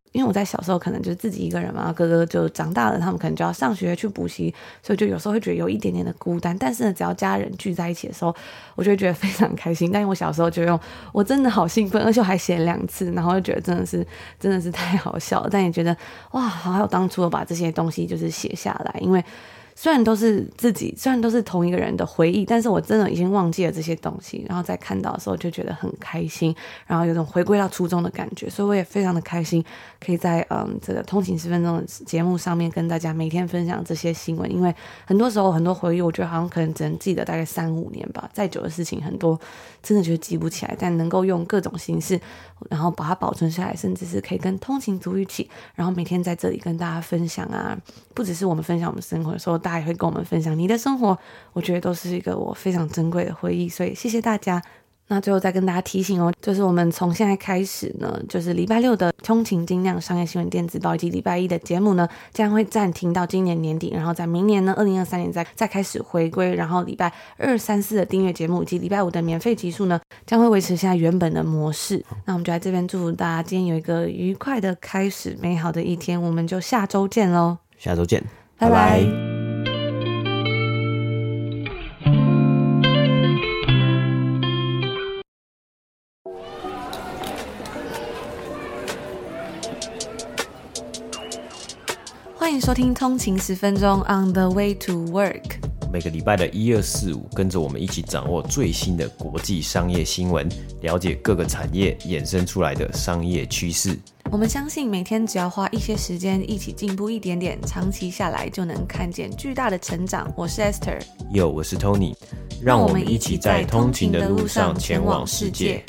[SPEAKER 1] 因为我在小时候可能就是自己一个人嘛，哥哥就长大了，他们可能就要上学去补习，所以就有时候会觉得有一点点的孤单。但是呢，只要家人聚在一起的时候，我就会觉得非常开心。但是我小时候就用我真的好兴奋，而且我还写两次，然后就觉得真的是真的是太好笑了。但也觉得哇，好有当初的把这些东西就是写下来，因为虽然都是自己，虽然都是同一个人的回忆，但是我真的已经忘记了这些东西，然后在看到的时候就觉得很开心，然后有种回归到初衷的感觉，所以我也非常的开心，可以在嗯这个通勤十分钟的节目上面跟大家每天分享这些新闻，因为很多时候很多回忆，我觉得好像可能只能记得大概三五年吧，再久的事情很多真的就记不起来，但能够用各种形式，然后把它保存下来，甚至是可以跟通勤族一起，然后每天在这里跟大家分享啊，不只是我们分享我们生活的时候，大家也会跟我们分享你的生活，我觉得都是一个我非常珍贵的回忆，所以谢谢大家。那最后再跟大家提醒哦，就是我们从现在开始呢，就是礼拜六的通勤精酿商业新闻电子报以及礼拜一的节目呢，将会暂停到今年年底，然后在明年呢二零二三年再再开始回归，然后礼拜二三四的订阅节目以及礼拜五的免费集数呢，将会维持现在原本的模式。那我们就在这边祝福大家今天有一个愉快的开始，美好的一天，我们就下周见咯，
[SPEAKER 2] 下周见，
[SPEAKER 1] 拜拜。欢迎收听通勤十分钟 On the way to work。
[SPEAKER 2] 每个礼拜的一二四五，跟着我们一起掌握最新的国际商业新闻，了解各个产业衍生出来的商业趋势。
[SPEAKER 1] 我们相信每天只要花一些时间，一起进步一点点，长期下来就能看见巨大的成长。我是 Esther，
[SPEAKER 2] Yo， 我是 Tony， 让我们一起在通勤的路上前往世界。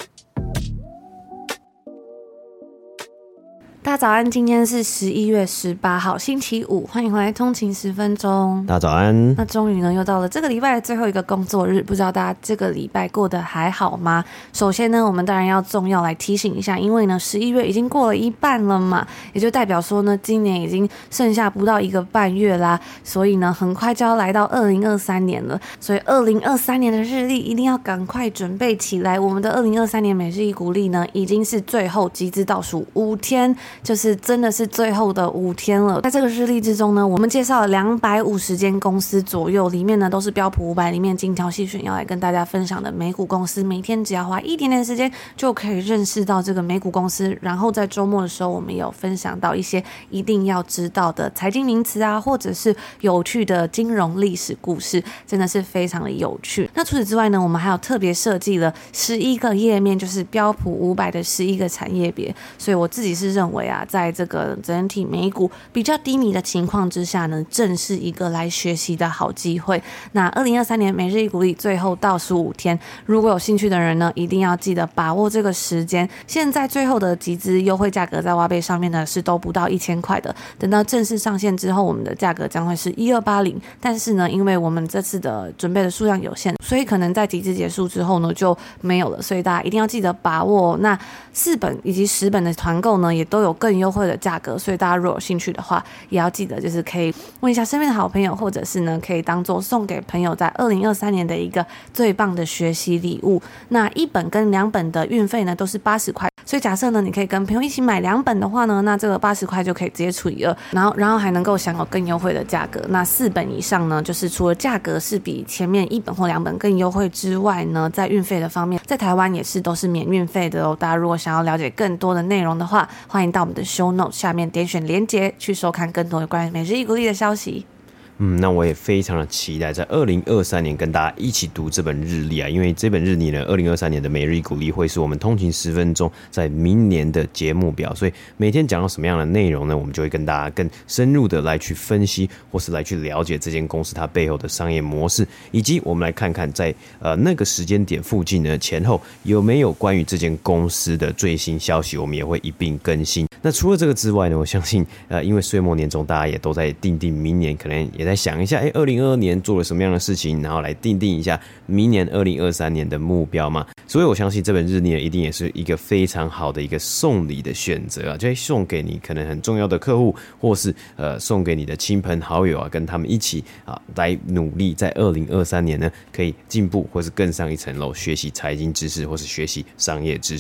[SPEAKER 1] 大家早安，今天是十一月十八号星期五，欢迎回来通勤十分钟。
[SPEAKER 2] 大家早安。
[SPEAKER 1] 那终于呢又到了这个礼拜的最后一个工作日，不知道大家这个礼拜过得还好吗？首先呢，我们当然要重要来提醒一下，因为呢十一月已经过了一半了嘛，也就代表说呢今年已经剩下不到一个半月啦，所以呢很快就要来到二零二三年了，所以二零二三年的日历一定要赶快准备起来。我们的二零二三年每日一股历呢已经是最后集资倒数五天，就是真的是最后的五天了。在这个日历之中呢，我们介绍了两百五十间公司左右，里面呢都是标普五百里面精挑细选要来跟大家分享的美股公司，每天只要花一点点时间就可以认识到这个美股公司。然后在周末的时候，我们也有分享到一些一定要知道的财经名词啊，或者是有趣的金融历史故事，真的是非常的有趣。那除此之外呢，我们还有特别设计了十一个页面，就是标普五百的十一个产业别。所以我自己是认为啊，在这个整体美股比较低迷的情况之下呢，正是一个来学习的好机会。那二零二三年每日一股历最后倒数五天，如果有兴趣的人呢，一定要记得把握这个时间。现在最后的集资优惠价格在挖贝上面呢是都不到一千块的，等到正式上线之后，我们的价格将会是一二八零。但是呢，因为我们这次的准备的数量有限，所以可能在集资结束之后呢就没有了，所以大家一定要记得把握。那四本以及十本的团购呢，也都有更优惠的价格，所以大家如果有兴趣的话，也要记得就是可以问一下身边的好朋友，或者是呢可以当做送给朋友在二零二三年的一个最棒的学习礼物。那一本跟两本的运费呢都是八十块，所以假设呢你可以跟朋友一起买两本的话呢，那这个八十块就可以直接除以二，然后然后还能够享有更优惠的价格。那四本以上呢，就是除了价格是比前面一本或两本更优惠之外呢，在运费的方面，在台湾也是都是免运费的哦。大家如果想要了解更多的内容的话，欢迎到我们的 show note 下面点选连结去收看更多有关于每日一股历的消息。
[SPEAKER 2] 嗯，那我也非常的期待在二零二三年跟大家一起读这本日历啊，因为这本日历呢，二零二三年的每日一股历会是我们通勤十分钟在明年的节目表，所以每天讲到什么样的内容呢，我们就会跟大家更深入的来去分析，或是来去了解这间公司它背后的商业模式，以及我们来看看在呃那个时间点附近呢前后有没有关于这间公司的最新消息，我们也会一并更新。那除了这个之外呢，我相信呃因为岁末年终，大家也都在定定明年可能也在想一下，哎，二零二二年做了什么样的事情，然后来定定一下明年二零二三年的目标嘛。所以我相信这本日历呢，一定也是一个非常好的一个送礼的选择啊，就会送给你可能很重要的客户，或是呃送给你的亲朋好友啊，跟他们一起啊来努力，在二零二三年呢可以进步，或是更上一层楼，学习财经知识，或是学习商业知识。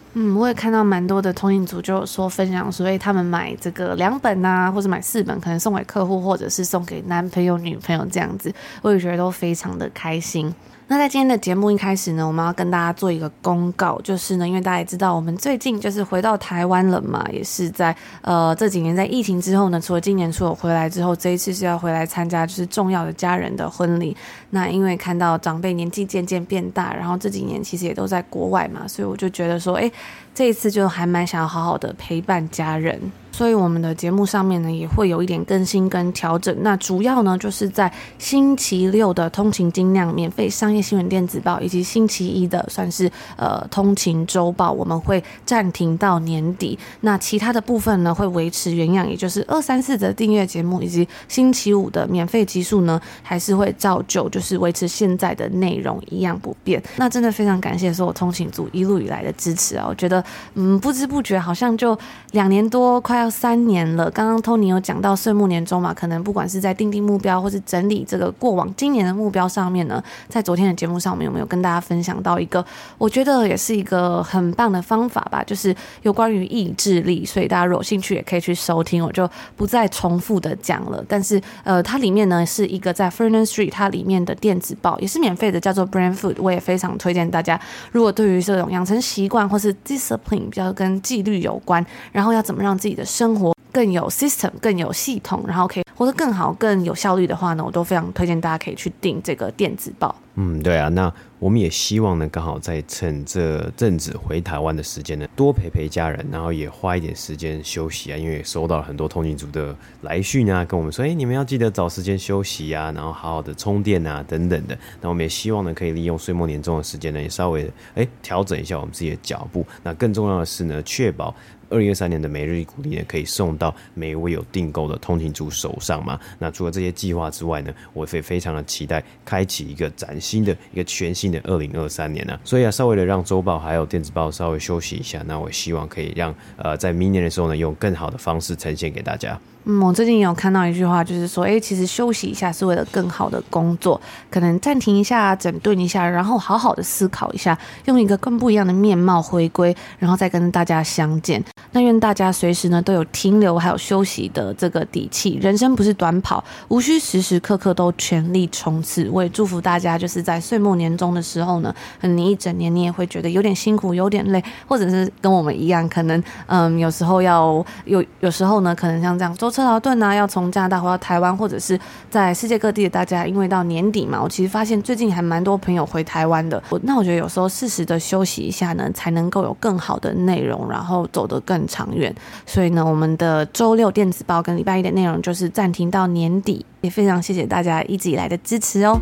[SPEAKER 1] 嗯，我也看到蛮多的通勤族就有说分享说，哎，他们买这个两本啊，或者买四本，可能送给客户，或者是送给男朋友、女朋友这样子，我也觉得都非常的开心。那在今天的节目一开始呢，我们要跟大家做一个公告，就是呢，因为大家也知道我们最近就是回到台湾了嘛，也是在呃这几年在疫情之后呢，除了今年初有回来之后，这一次是要回来参加就是重要的家人的婚礼。那因为看到长辈年纪渐渐变大，然后这几年其实也都在国外嘛，所以我就觉得说，哎，这一次就还蛮想要好好的陪伴家人。所以我们的节目上面呢也会有一点更新跟调整，那主要呢就是在星期六的通勤精酿免费商业新闻电子报以及星期一的算是呃通勤周报，我们会暂停到年底。那其他的部分呢会维持原样，也就是二三四的订阅节目以及星期五的免费集数呢还是会照旧，就是维持现在的内容一样不变。那真的非常感谢所有通勤组一路以来的支持啊！我觉得嗯不知不觉好像就两年多快要三年了。刚刚 Tony 有讲到岁末年终嘛，可能不管是在定定目标或是整理这个过往今年的目标上面呢，在昨天的节目上面有没有跟大家分享到一个我觉得也是一个很棒的方法吧，就是有关于意志力，所以大家如果有兴趣也可以去收听，我就不再重复的讲了。但是呃，它里面呢是一个在 Fernand Street 它里面的电子报，也是免费的，叫做 Brain Food， 我也非常推荐大家，如果对于这种养成习惯或是 discipline 比较跟纪律有关，然后要怎么让自己的生活更有 system 更有系统，然后可以活得更好更有效率的话呢，我都非常推荐大家可以去订这个电子报。
[SPEAKER 2] 嗯，对啊，那我们也希望呢，刚好在趁这阵子回台湾的时间呢，多陪陪家人，然后也花一点时间休息啊，因为也收到了很多通勤族的来讯啊，跟我们说，哎，你们要记得找时间休息啊，然后好好的充电啊，等等的。那我们也希望呢，可以利用岁末年终的时间呢，也稍微哎调整一下我们自己的脚步。那更重要的是呢，确保二零二三年的每日鼓励呢，可以送到每一位有订购的通勤族手上嘛。那除了这些计划之外呢，我也非常的期待开启一个崭新的一个全新的二零二三年啊。所以啊，稍微的让周报还有电子报稍微休息一下，那我希望可以让呃在明年的时候呢，用更好的方式呈现给大家。
[SPEAKER 1] 嗯，我最近也有看到一句话，就是说，哎，其实休息一下是为了更好的工作，可能暂停一下，整顿一下，然后好好的思考一下，用一个更不一样的面貌回归，然后再跟大家相见。那愿大家随时呢都有停留还有休息的这个底气，人生不是短跑，无需时时刻刻都全力冲刺。我也祝福大家，就是在岁末年终的时候呢，你一整年你也会觉得有点辛苦，有点累，或者是跟我们一样，可能嗯有时候要有有时候呢，可能像这样舟车劳顿啊，要从加拿大回到台湾，或者是在世界各地的大家，因为到年底嘛，我其实发现最近还蛮多朋友回台湾的。我那我觉得有时候适时的休息一下呢，才能够有更好的内容，然后走得更长远。所以呢，我们的周六电子报跟礼拜一的内容就是暂停到年底，也非常谢谢大家一直以来的支持哦。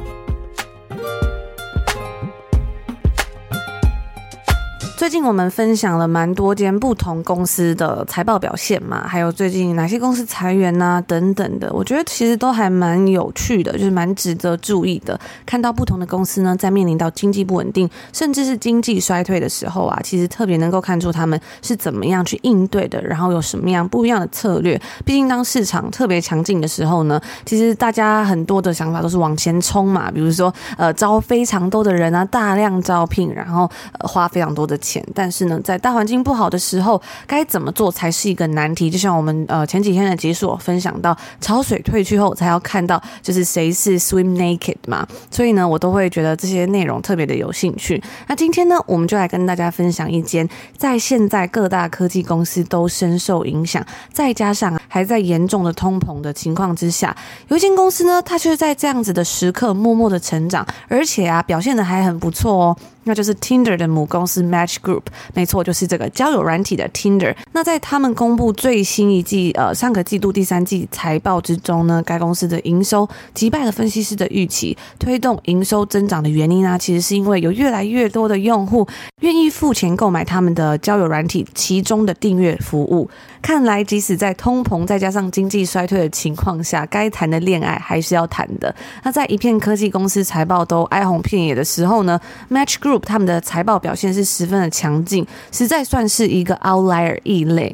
[SPEAKER 1] 最近我们分享了蛮多间不同公司的财报表现嘛，还有最近哪些公司裁员啊等等的，我觉得其实都还蛮有趣的，就是蛮值得注意的。看到不同的公司呢，在面临到经济不稳定甚至是经济衰退的时候啊，其实特别能够看出他们是怎么样去应对的，然后有什么样不一样的策略。毕竟当市场特别强劲的时候呢，其实大家很多的想法都是往前冲嘛，比如说呃招非常多的人啊，大量招聘，然后、呃、花非常多的钱。但是呢，在大环境不好的时候，该怎么做才是一个难题。就像我们呃前几天的集数有分享到，潮水退去后才要看到就是谁是 swim naked 嘛，所以呢，我都会觉得这些内容特别的有兴趣。那今天呢，我们就来跟大家分享一间在现在各大科技公司都深受影响，再加上还在严重的通膨的情况之下，有一间公司呢，它却在这样子的时刻默默的成长，而且啊表现的还很不错哦。那就是 Tinder 的母公司 Match Group， 没错，就是这个交友软体的 Tinder。那在他们公布最新一季呃上个季度第三季财报之中呢，该公司的营收击败了分析师的预期，推动营收增长的原因呢，其实是因为有越来越多的用户愿意付钱购买他们的交友软体其中的订阅服务。看来即使在通膨再加上经济衰退的情况下，该谈的恋爱还是要谈的。那在一片科技公司财报都哀鸿遍野的时候呢， Match Group 他们的财报表现是十分的强劲，实在算是一个 outlier 异类。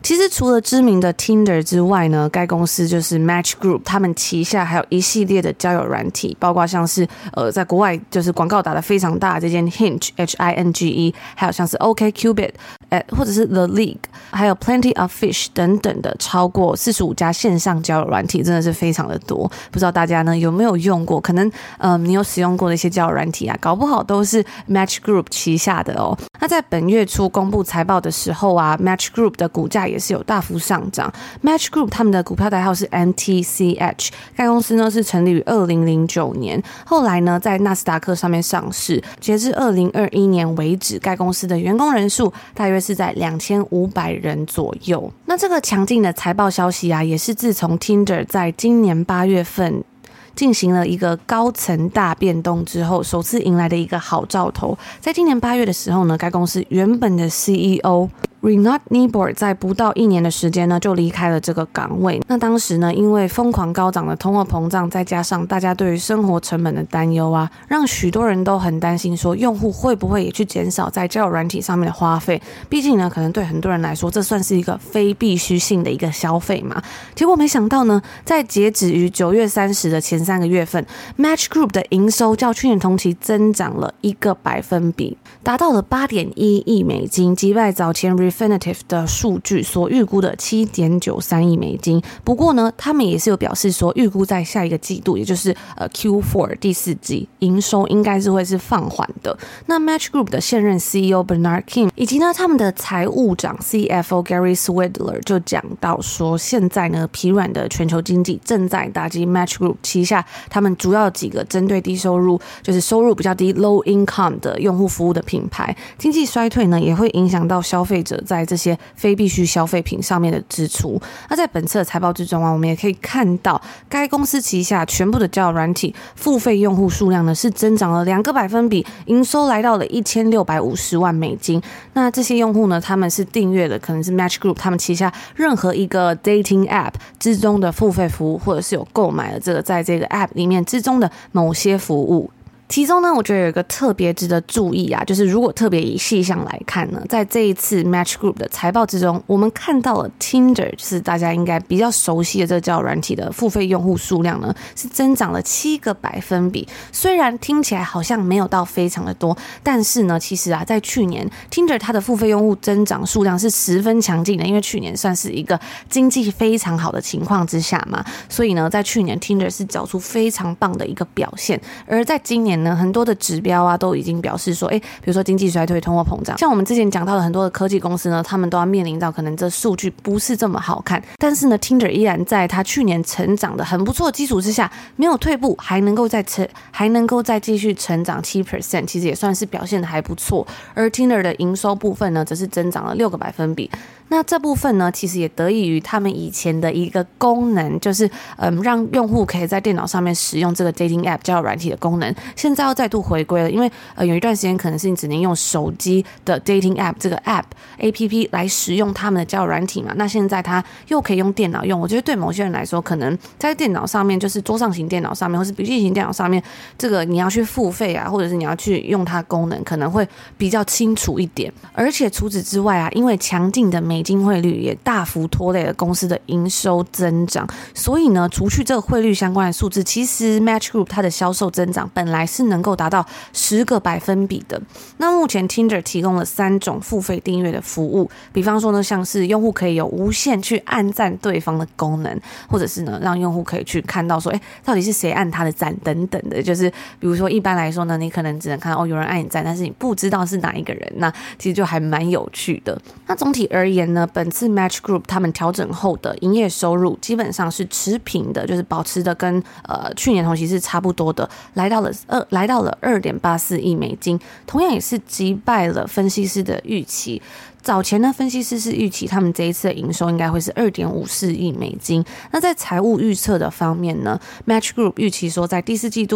[SPEAKER 1] 其实除了知名的 Tinder 之外呢，该公司就是 Match Group， 他们旗下还有一系列的交友软体，包括像是呃在国外就是广告打得非常大的这间 Hinge H I N G E， 还有像是 OkCupid， 或者是 The League， 还有 Plenty of Fish 等等的超过四十五家线上交友软体，真的是非常的多。不知道大家呢有没有用过？可能嗯你有使用过的一些交友软体啊，搞不好都是 Match Group 旗下的哦。那在本月初公布财报的时候啊 ，Match Group 的股价也是有大幅上涨。Match Group 他们的股票代号是 M T C H， 该公司呢是成立于二零零九年，后来呢在纳斯达克上面上市。截至二零二一年为止，该公司的员工人数大约是在两千五百人左右。那这个强劲的财报消息啊，也是自从 Tinder 在今年八月份进行了一个高层大变动之后，首次迎来的一个好兆头。在今年八月的时候呢，该公司原本的 C E O Renat Nibor 在不到一年的时间呢，就离开了这个岗位。那当时呢，因为疯狂高涨的通货膨胀，再加上大家对于生活成本的担忧啊，让许多人都很担心说，用户会不会也去减少在交友软体上面的花费？毕竟呢，可能对很多人来说，这算是一个非必需性的一个消费嘛。结果没想到呢，在截止于九月三十的前三个月份 ，Match Group 的营收较去年同期增长了一个百分比，达到了八点一亿美金，击败早前 Refinitiv 的数据所预估的 七点九三亿美金。不过呢，他们也是有表示说，预估在下一个季度，也就是呃 Q 四 第四季营收应该是会是放缓的。那 Match Group 的现任 C E O Bernard Kim 以及呢他们的财务长 C F O Gary Swidler 就讲到说，现在呢疲软的全球经济正在打击 Match Group 旗下他们主要几个针对低收入，就是收入比较低 low income 的用户服务的品牌。经济衰退呢也会影响到消费者在这些非必需消费品上面的支出。那在本次的财报之中啊，我们也可以看到该公司旗下全部的交友软体付费用户数量呢是增长了两个百分比，营收来到了一千六百五十万美金。那这些用户呢，他们是订阅的可能是 Match Group 他们旗下任何一个 dating app 之中的付费服务，或者是有购买了这个在这个 app 里面之中的某些服务。其中呢，我觉得有一个特别值得注意啊，就是如果特别以细项来看呢，在这一次 Match Group 的财报之中，我们看到了 Tinder， 就是大家应该比较熟悉的这个交友软体的付费用户数量呢，是增长了七个百分比。虽然听起来好像没有到非常的多，但是呢，其实啊，在去年 Tinder 它的付费用户增长数量是十分强劲的，因为去年算是一个经济非常好的情况之下嘛，所以呢，在去年 Tinder 是缴出非常棒的一个表现。而在今年呢，很多的指标啊都已经表示说，哎，比如说经济衰退、通货膨胀，像我们之前讲到的很多的科技公司呢，他们都要面临到可能这数据不是这么好看，但是呢 Tinder 依然在它去年成长的很不错的基础之下，没有退步，还能够再成，还能够再继续成长 百分之七， 其实也算是表现的还不错。而 Tinder 的营收部分呢，则是增长了六个百分比。那这部分呢，其实也得益于他们以前的一个功能，就是嗯，让用户可以在电脑上面使用这个 dating app 交友软体的功能，现在要再度回归了。因为呃有一段时间可能是你只能用手机的 dating app 这个 app A P P 来使用他们的交友软体嘛，那现在它又可以用电脑用。我觉得对某些人来说，可能在电脑上面，就是桌上型电脑上面，或是笔记型电脑上面，这个你要去付费啊，或者是你要去用它功能，可能会比较清楚一点。而且除此之外啊，因为强劲的美金汇率也大幅拖累了公司的营收增长，所以呢，除去这个汇率相关的数字，其实 Match Group 它的销售增长本来是能够达到十个百分比的。那目前 Tinder 提供了三种付费订阅的服务，比方说呢，像是用户可以有无限去按赞对方的功能，或者是呢，让用户可以去看到说，哎，到底是谁按他的赞等等的。就是比如说一般来说呢，你可能只能看到哦有人按你赞，但是你不知道是哪一个人，那其实就还蛮有趣的。那总体而言呢，本次 Match Group 他们调整后的营业收入基本上是持平的，就是保持的跟呃去年同期是差不多的，来到了二来到了二点八四亿美金，同样也是击败了分析师的预期。早前呢，分析师是预期他们这一次的营收应该会是 二点五四亿美金。那在财务预测的方面呢， Match Group 预期说在第四季度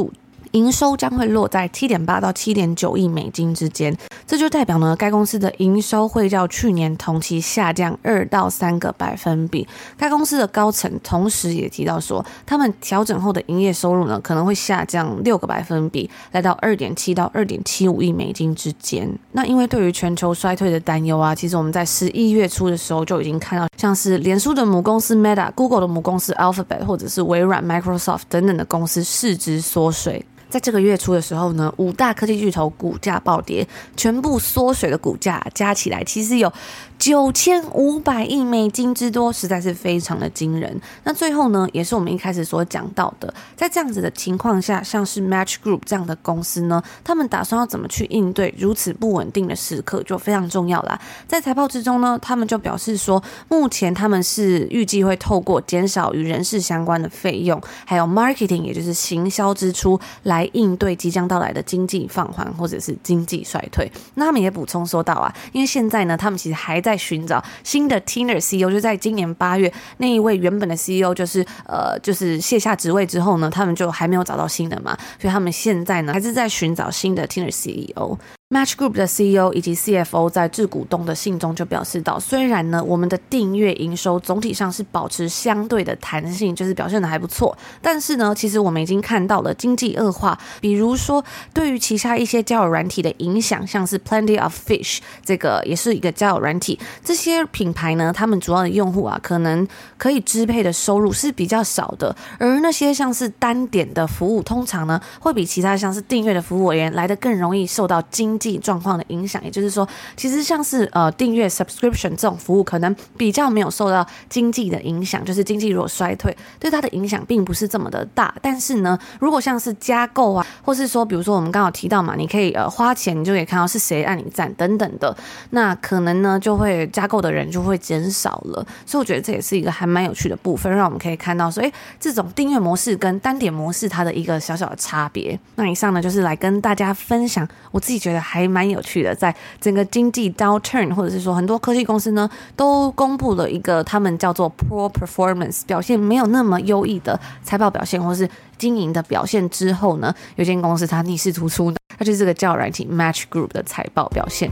[SPEAKER 1] 营收将会落在 七点八到七点九亿美金之间，这就代表呢，该公司的营收会较去年同期下降二到三个百分比。该公司的高层同时也提到说，他们调整后的营业收入呢，可能会下降六个百分比，来到二点七到二点七五亿美金之间。那因为对于全球衰退的担忧啊，其实我们在十一月初的时候就已经看到，像是脸书的母公司 Meta、Google 的母公司 Alphabet， 或者是微软、Microsoft 等等的公司市值缩水。在这个月初的时候呢，五大科技巨头股价暴跌，全部缩水的股价加起来其实有九千五百亿美金之多，实在是非常的惊人。那最后呢，也是我们一开始所讲到的，在这样子的情况下，像是 Match Group 这样的公司呢，他们打算要怎么去应对如此不稳定的时刻就非常重要啦。在财报之中呢，他们就表示说，目前他们是预计会透过减少与人事相关的费用，还有 marketing 也就是行销支出来应对即将到来的经济放缓或者是经济衰退。那他们也补充说到啊，因为现在呢，他们其实还在寻找新的 Tinder C E O， 就在今年八月那一位原本的 C E O 就是呃就是卸下职位之后呢，他们就还没有找到新的嘛，所以他们现在呢还是在寻找新的 Tinder C E O。Match Group 的 C E O 以及 C F O 在致股东的信中就表示到，虽然呢我们的订阅营收总体上是保持相对的弹性，就是表现的还不错，但是呢其实我们已经看到了经济恶化，比如说对于旗下一些交友软体的影响，像是 Plenty of Fish 这个也是一个交友软体，这些品牌呢他们主要的用户啊可能可以支配的收入是比较少的，而那些像是单点的服务通常呢会比其他像是订阅的服务而言来得更容易受到经济状况的影响。也就是说，其实像是呃订阅 subscription 这种服务可能比较没有受到经济的影响，就是经济如果衰退对它的影响并不是这么的大。但是呢如果像是加购啊，或是说比如说我们刚好提到嘛，你可以呃花钱你就可以看到是谁按你赞等等的，那可能呢就会加购的人就会减少了。所以我觉得这也是一个还蛮有趣的部分，让我们可以看到说，哎，这种订阅模式跟单点模式它的一个小小的差别。那以上呢就是来跟大家分享我自己觉得还蛮有趣的，在整个经济 downturn 或者是说很多科技公司呢都公布了一个他们叫做 poor performance 表现没有那么优异的财报表现或是经营的表现之后呢，有间公司它逆势突出，它就是这个交友软体 Match Group 的财报表现。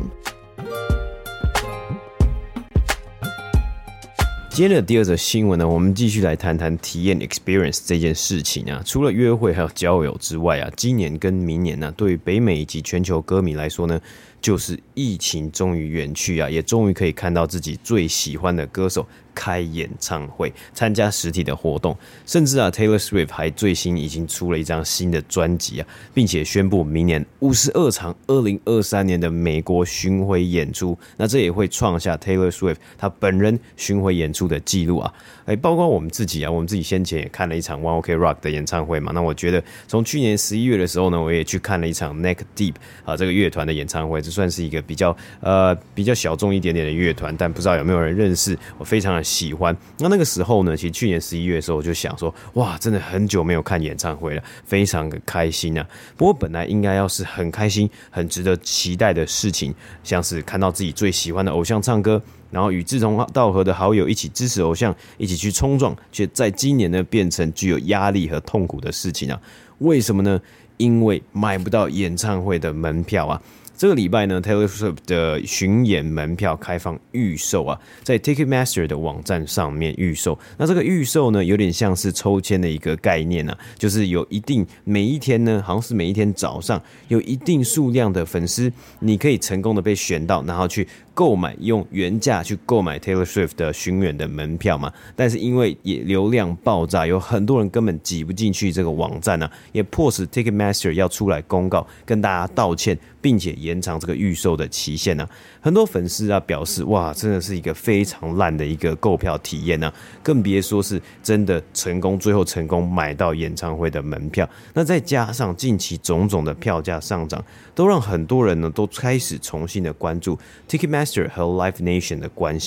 [SPEAKER 2] 今天的第二则新闻呢，我们继续来谈谈体验 experience 这件事情啊。除了约会还有交友之外啊，今年跟明年呢、啊，对于北美以及全球歌迷来说呢，就是疫情终于远去啊，也终于可以看到自己最喜欢的歌手开演唱会，参加实体的活动，甚至啊 Taylor Swift 还最新已经出了一张新的专辑啊，并且宣布明年五十二场二零二三年的美国巡回演出，那这也会创下 Taylor Swift 他本人巡回演出的记录啊。哎，包括我们自己啊，我们自己先前也看了一场 One OK Rock 的演唱会嘛，那我觉得从去年十一月的时候呢，我也去看了一场 Neck Deep 啊这个乐团的演唱会，这算是一个比较呃比较小众一点点的乐团，但不知道有没有人认识，我非常的喜欢。那那个时候呢，其实去年十一月的时候我就想说，哇，真的很久没有看演唱会了，非常的开心啊。不过本来应该要是很开心、很值得期待的事情，像是看到自己最喜欢的偶像唱歌，然后与志同道合的好友一起支持偶像，一起去冲撞，却在今年呢变成具有压力和痛苦的事情啊。为什么呢？因为买不到演唱会的门票啊。这个礼拜呢 Taylor Swift 的巡演门票开放预售啊，在 Ticketmaster 的网站上面预售。那这个预售呢，有点像是抽签的一个概念啊，就是有一定每一天呢，好像是每一天早上有一定数量的粉丝，你可以成功的被选到，然后去购买用原价去购买 Taylor Swift 的巡演的门票嘛。但是因为也流量爆炸，有很多人根本挤不进去这个网站啊，也迫使 Ticketmaster 要出来公告，跟大家道歉，并且延长这个预售的期限啊。很多粉丝啊表示，哇，真的是一个非常烂的一个购票体验啊，更别说是真的成功，最后成功买到演唱会的门票。那再加上近期种种的票价上涨，都让很多人呢都开始重新的关注 Ticketmaster 和 Live Nation 的关系啊。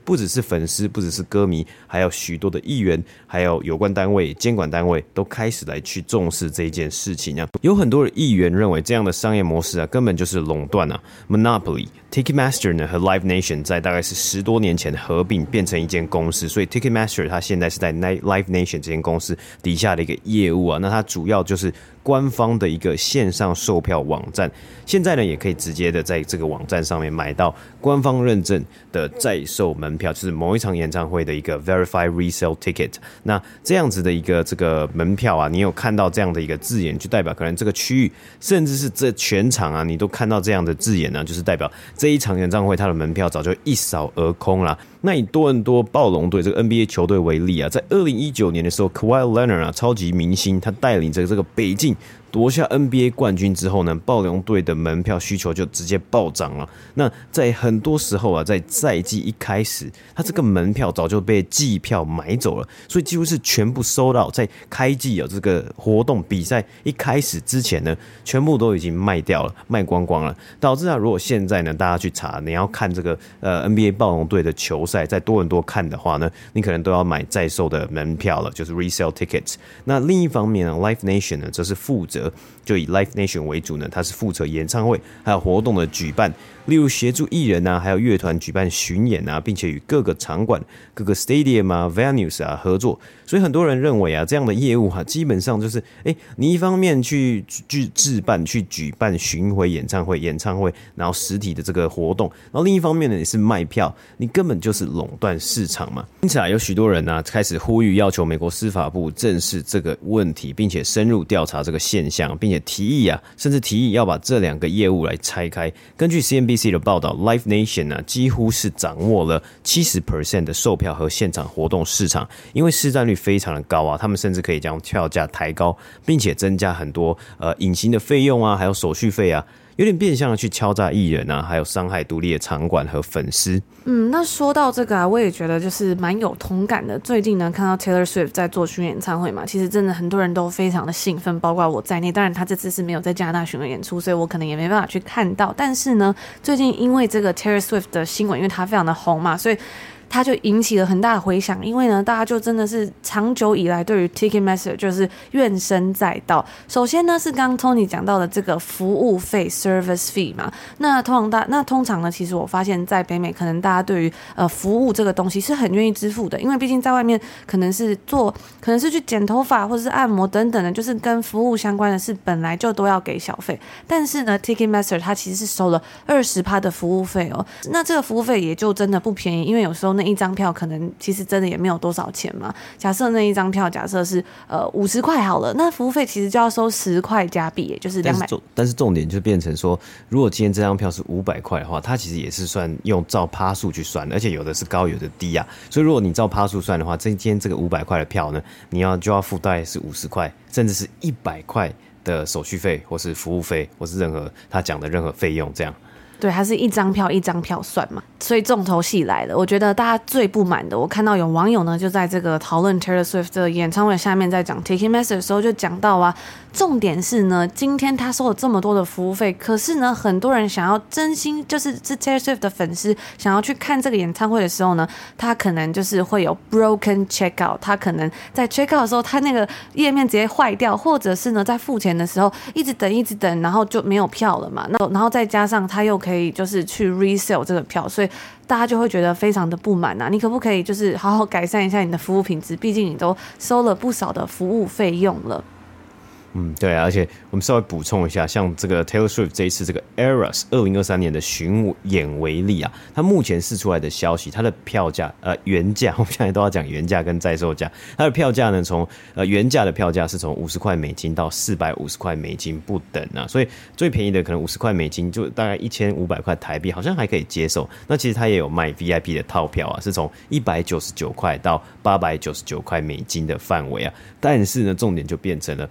[SPEAKER 2] 不只是粉丝，不只是歌迷，还有许多的议员，还有有关单位、监管单位都开始来去重视这一件事情啊。有很多的议员认为这样的商业模式啊，根本就是垄断啊 ，monopoly。Ticketmaster 呢和 Live Nation 在大概是十多年前合并变成一间公司，所以 Ticketmaster 它现在是在 Live Nation 这间公司底下的一个业务啊。那它主要就是官方的一个线上售票网站，现在呢也可以直接的在这个网站上面买到官方认证的在售门票，就是某一场演唱会的一个 Verified Resale Ticket。那这样子的一个这个门票啊，你有看到这样的一个字眼，就代表可能这个区域甚至是这全场啊，你都看到这样的字眼呢、啊，就是代表这一场演唱会它的门票早就一扫而空啦。那以多伦多暴龙队这个 N B A 球队为例啊，在二零一九年的时候 Kawhi Leonard 啊，超级明星，他带领着这个北境夺下 N B A 冠军之后呢，暴龙队的门票需求就直接暴涨了。那在很多时候啊，在赛季一开始，他这个门票早就被季票买走了，所以几乎是全部收到。在开季啊这个活动比赛一开始之前呢，全部都已经卖掉了，卖光光了，导致啊，如果现在呢大家去查，你要看这个呃 N B A 暴龙队的球赛，在多伦多看的话呢，你可能都要买在售的门票了，就是 resale tickets。那另一方面呢 ，Live Nation 呢则是负责。就以 Live Nation 为主呢，它是负责演唱会还有活动的举办，例如协助艺人啊，还有乐团举办巡演啊，并且与各个场馆、各个 stadium 啊、venues 啊合作。所以很多人认为啊，这样的业务啊，基本上就是，哎，你一方面去去置办、去举办巡回演唱会、演唱会，然后实体的这个活动，然后另一方面呢，也是卖票，你根本就是垄断市场嘛。因此啊，有许多人啊开始呼吁要求美国司法部正视这个问题，并且深入调查这个现象，并且提议啊，甚至提议要把这两个业务来拆开。根据 C N B C 的报道 ，Live Nation 啊几乎是掌握了 百分之七十 的售票和现场活动市场，因为市占率非常的高啊，他们甚至可以将票价抬高，并且增加很多呃隐形的费用啊，还有手续费啊。有点变相的去敲诈艺人啊，还有伤害独立的场馆和粉丝。
[SPEAKER 1] 嗯，那说到这个啊，我也觉得就是蛮有同感的。最近呢，看到 Taylor Swift 在做巡演唱会嘛，其实真的很多人都非常的兴奋，包括我在内。当然，他这次是没有在加拿大巡回演出，所以我可能也没办法去看到。但是呢，最近因为这个 Taylor Swift 的新闻，因为他非常的红嘛，所以它就引起了很大的回响，因为呢，大家就真的是长久以来对于 Ticketmaster 就是怨声载道。首先呢，是刚刚 Tony 讲到的这个服务费 service fee 嘛，那通常大那通常呢，其实我发现在北美，可能大家对于呃服务这个东西是很愿意支付的，因为毕竟在外面可能是做，可能是去剪头发或者是按摩等等的，就是跟服务相关的事，本来就都要给小费。但是呢 ，Ticketmaster 它其实是收了 百分之二十 的服务费哦，那这个服务费也就真的不便宜，因为有时候那一张票可能其实真的也没有多少钱嘛。假设那一张票假设是呃五十块好了，那服务费其实就要收十块加币，也就是两百。
[SPEAKER 2] 但是重点就变成说，如果今天这张票是五百块的话，它其实也是算用照趴数去算的，而且有的是高，有的低啊。所以如果你照趴数算的话，这今天这个五百块的票呢，你要就要付大概是五十块，甚至是一百块的手续费，或是服务费，或是任何他讲的任何费用这样。
[SPEAKER 1] 对，它是一张票一张票算嘛，所以重头戏来了。我觉得大家最不满的，我看到有网友呢就在这个讨论 Taylor Swift 的演唱会下面在讲 Ticketmaster 的时候就讲到啊，重点是呢，今天他收了这么多的服务费，可是呢，很多人想要真心就是是 Taylor Swift 的粉丝想要去看这个演唱会的时候呢，他可能就是会有 broken checkout， 他可能在 checkout 的时候，他那个页面直接坏掉，或者是呢在付钱的时候一直等一直等，然后就没有票了嘛，然后再加上他又可以可以就是去 resell 这个票，所以大家就会觉得非常的不满啊！你可不可以就是好好改善一下你的服务品质？毕竟你都收了不少的服务费用了。
[SPEAKER 2] 嗯，对啊，而且我们稍微补充一下，像这个 Taylor Swift 这一次这个 Eras 二零二三年的巡演为例啊，它目前释出来的消息，它的票价呃原价，我们现在都要讲原价跟在售价，它的票价呢从呃原价的票价是从五十块美金到四百五十块美金不等啊，所以最便宜的可能五十块美金就大概一千五百块台币，好像还可以接受。那其实它也有卖 V I P 的套票啊，是从一百九十九块到八百九十九块美金的范围啊，但是呢，重点就变成了在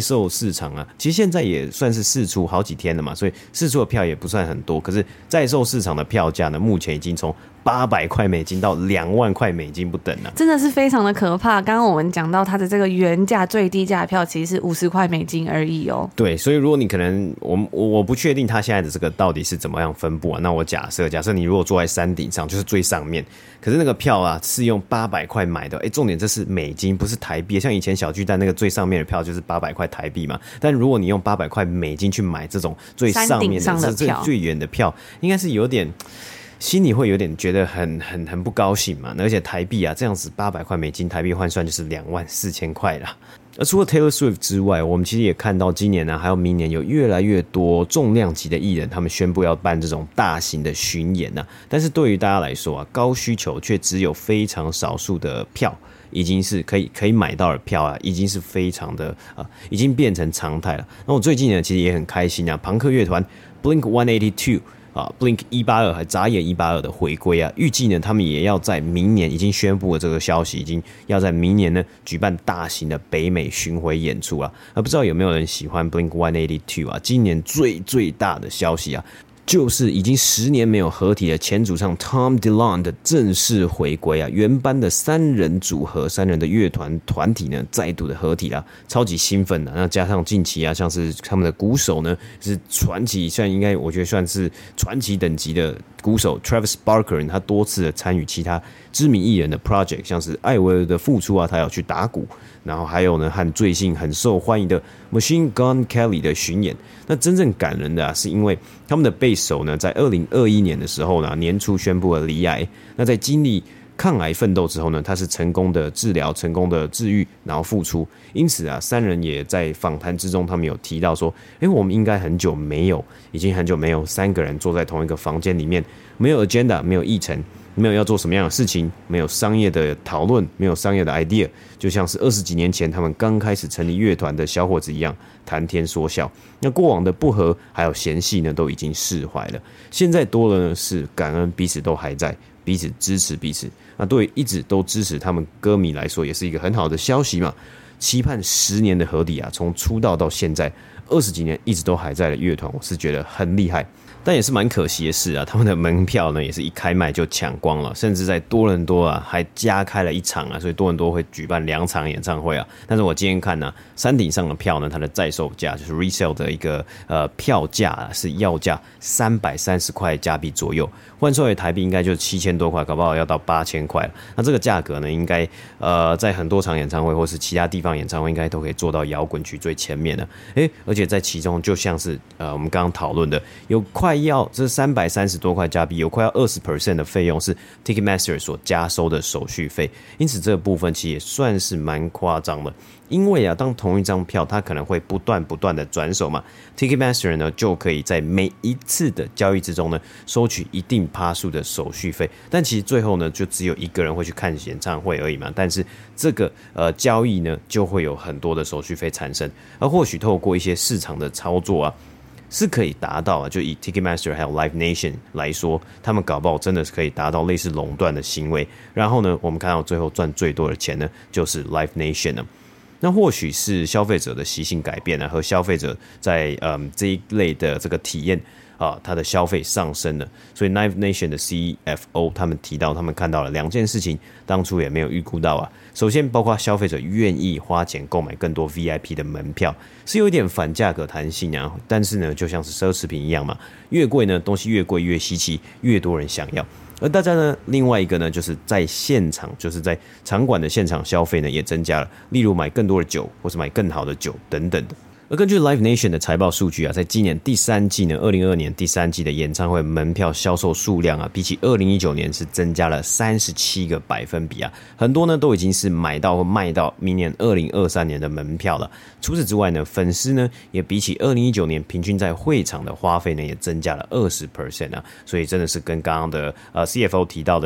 [SPEAKER 2] 售市场啊，其实现在也算是释出好几天了嘛，所以释出的票也不算很多。可是在售市场的票价呢，目前已经从八百块美金到两万块美金不等了，
[SPEAKER 1] 真的是非常的可怕。刚刚我们讲到它的这个原价最低价的票其实是五十块美金而已哦。
[SPEAKER 2] 对，所以如果你可能我我不确定它现在的这个到底是怎么样分布啊，那我假设假设你如果坐在山顶上，就是最上面，可是那个票啊是用八百块买的，哎，重点这是美金不是台币，像以前小巨蛋那个最上面的票就是八百块台币嘛，但如果你用八百块美金去买这种最上面的
[SPEAKER 1] 山顶上的票，
[SPEAKER 2] 最远的票，应该是有点心里会有点觉得很很很不高兴嘛，而且台币啊这样子八百块美金台币换算就是两万四千块啦。而除了 Taylor Swift 之外，我们其实也看到今年呢、啊，还有明年有越来越多重量级的艺人，他们宣布要办这种大型的巡演啊。但是对于大家来说啊，高需求却只有非常少数的票，已经是可以可以买到的票啊，已经是非常的啊，已经变成常态了。那我最近呢，其实也很开心啊，朋克乐团 Blink 一八二。啊 ，Blink 一八二还眨眼一八二的回归啊，预计呢，他们也要在明年已经宣布了这个消息，已经要在明年呢举办大型的北美巡回演出啊。啊，不知道有没有人喜欢 Blink 一八二啊？今年最最大的消息啊，就是已经十年没有合体的前主唱 Tom DeLonge 的正式回归啊！原班的三人组合、三人的乐团团体呢，再度的合体啦，超级兴奋的。那加上近期啊，像是他们的鼓手呢，是传奇，算应该我觉得算是传奇等级的鼓手 Travis Barker， 他多次的参与其他知名艺人的 project， 像是艾薇儿的复出啊，他要去打鼓，然后还有呢，和最近很受欢迎的 Machine Gun Kelly 的巡演。那真正感人的啊，是因为他们的贝手呢，在二零二一年的时候呢，年初宣布了罹癌。那在经历抗癌奋斗之后呢，他是成功的治疗、成功的治愈，然后复出。因此啊，三人也在访谈之中，他们有提到说，诶，我们应该很久没有，已经很久没有三个人坐在同一个房间里面，没有 agenda， 没有议程，没有要做什么样的事情，没有商业的讨论，没有商业的 idea， 就像是二十几年前他们刚开始成立乐团的小伙子一样，谈天说笑。那过往的不和还有嫌隙呢，都已经释怀了。现在多了呢是感恩彼此都还在，彼此支持彼此。那对于一直都支持他们歌迷来说，也是一个很好的消息嘛。期盼十年的合体啊，从出道到现在二十几年一直都还在的乐团，我是觉得很厉害。但也是蛮可惜的是啊，他们的门票呢也是一开卖就抢光了，甚至在多伦多啊还加开了一场啊，所以多伦多会举办两场演唱会啊。但是我今天看呢、啊，山顶上的票呢，它的在售价就是 resale 的一个呃票价、啊、是要价三百三十块加币左右，换算为台币应该就七千多块，搞不好要到八千块了。那这个价格呢，应该呃在很多场演唱会或是其他地方演唱会，应该都可以做到摇滚区最前面的。诶，而且在其中就像是呃我们刚刚讨论的，有快要这三百三十多块加币，有快要 百分之二十 的费用是 Ticketmaster 所加收的手续费，因此这个部分其实也算是蛮夸张的。因为啊，当同一张票它可能会不断不断的转手嘛 ，Ticketmaster 呢就可以在每一次的交易之中呢收取一定趴数的手续费，但其实最后呢就只有一个人会去看演唱会而已嘛，但是这个呃交易呢就会有很多的手续费产生，而或许透过一些市场的操作啊。是可以达到啊，就以 Ticketmaster 还有 Live Nation 来说，他们搞不好真的是可以达到类似垄断的行为。然后呢，我们看到最后赚最多的钱呢，就是 Live Nation 呢。那或许是消费者的习性改变啊，和消费者在嗯这一类的这个体验啊，它的消费上升了。所以 Live Nation 的 C F O 他们提到，他们看到了两件事情，当初也没有预估到啊。首先，包括消费者愿意花钱购买更多 V I P 的门票，是有一点反价格弹性啊。但是呢，就像是奢侈品一样嘛，越贵呢，东西越贵越稀奇，越多人想要。而大家呢，另外一个呢，就是在现场，就是在场馆的现场消费呢，也增加了，例如买更多的酒，或是买更好的酒等等的。而根据 Live Nation 的财报数据啊，在今年第三季呢，二零二二年第三季的演唱会门票销售数量啊，比起二零一九年是增加了三十七个百分比啊，很多呢都已经是买到或卖到明年二零二三年的门票了。除此之外呢，粉丝呢也比起二零一九年平均在会场的花费呢也增加了 百分之二十 啊，所以真的是跟刚刚的呃 C F O 提到的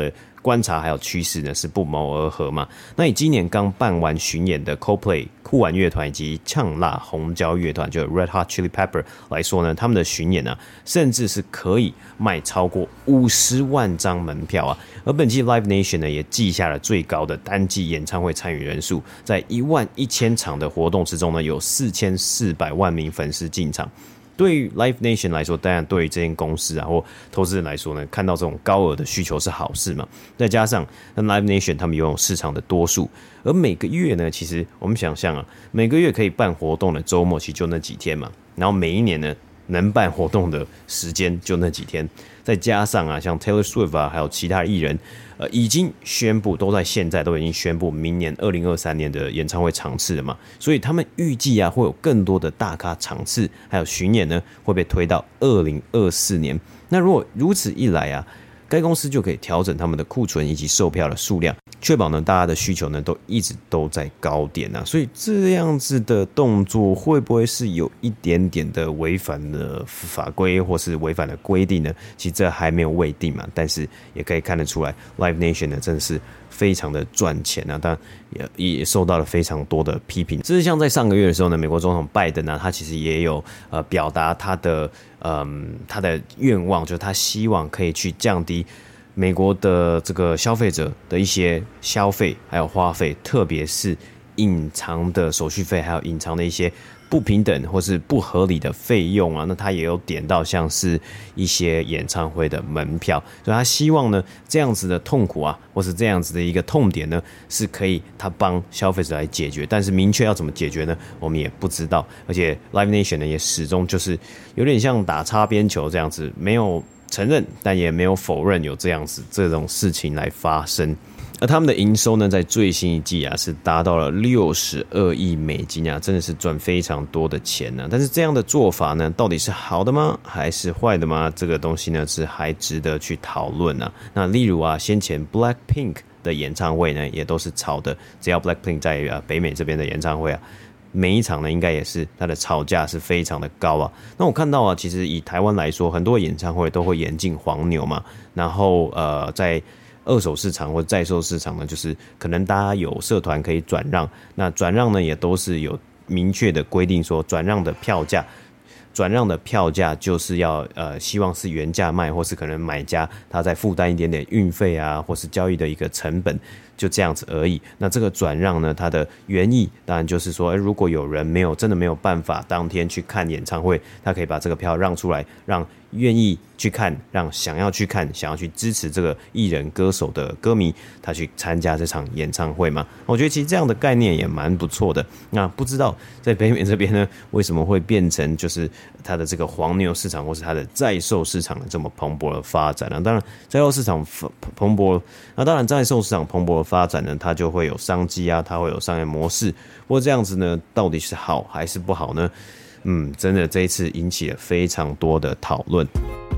[SPEAKER 2] 观察还有趋势呢是不谋而合嘛。那以今年刚办完巡演的 Coldplay 酷玩乐团以及呛辣红椒乐团，就 Red Hot Chili Pepper 来说呢，他们的巡演啊，甚至是可以卖超过五十万张门票啊。而本季 Live Nation 呢，也记下了最高的单季演唱会参与人数，在一万一千场的活动之中呢，有四千四百万名粉丝进场。对于 Live Nation 来说，当然对于这间公司啊或投资人来说呢，看到这种高额的需求是好事嘛。再加上 Live Nation 他们拥有市场的多数，而每个月呢，其实我们想象啊，每个月可以办活动的周末其实就那几天嘛，然后每一年呢，能办活动的时间就那几天，再加上啊，像 Taylor Swift 啊，还有其他艺人，呃，已经宣布都在现在都已经宣布明年二零二三年的演唱会场次了嘛，所以他们预计啊，会有更多的大咖场次，还有巡演呢，会被推到二零二四年。那如果如此一来啊，该公司就可以调整他们的库存以及售票的数量，确保呢大家的需求呢都一直都在高点啊。所以这样子的动作会不会是有一点点的违反了法规或是违反了规定呢？其实这还没有未定嘛，但是也可以看得出来 Live Nation 呢真的是非常的赚钱啊，当然 也, 也受到了非常多的批评。这是像在上个月的时候呢，美国总统拜登呢，他其实也有呃表达他的嗯他的愿望，就是他希望可以去降低美国的这个消费者的一些消费还有花费，特别是隐藏的手续费，还有隐藏的一些不平等或是不合理的费用啊，那他也有点到像是一些演唱会的门票，所以他希望呢这样子的痛苦啊，或是这样子的一个痛点呢，是可以他帮消费者来解决，但是明确要怎么解决呢，我们也不知道。而且 Live Nation 呢也始终就是有点像打擦边球这样子，没有承认但也没有否认有这样子这种事情来发生。而他们的营收呢，在最新一季啊，是达到了六十二亿美金啊，真的是赚非常多的钱啊。但是这样的做法呢，到底是好的吗，还是坏的吗？这个东西呢，是还值得去讨论啊。那例如啊，先前 Blackpink 的演唱会呢，也都是炒的，只要 Blackpink 在啊北美这边的演唱会啊，每一场呢，应该也是它的炒价是非常的高啊。那我看到啊，其实以台湾来说，很多演唱会都会引进黄牛嘛，然后呃，在二手市场或在售市场呢，就是可能大家有社团可以转让，那转让呢也都是有明确的规定说，转让的票价，转让的票价就是要呃希望是原价卖，或是可能买家他再负担一点点运费啊，或是交易的一个成本，就这样子而已。那这个转让呢，它的原意当然就是说，如果有人没有真的没有办法当天去看演唱会，他可以把这个票让出来，让愿意去看，让想要去看，想要去支持这个艺人歌手的歌迷，他去参加这场演唱会嘛。我觉得其实这样的概念也蛮不错的。那不知道在北美这边呢，为什么会变成就是它的这个黄牛市场，或是它的在售市场这么蓬勃的发展呢？当然，在售市场蓬勃，那当然在售市场蓬勃的发展呢，它就会有商机啊，它会有商业模式。不过这样子呢，到底是好还是不好呢？嗯，真的这一次引起了非常多的讨论。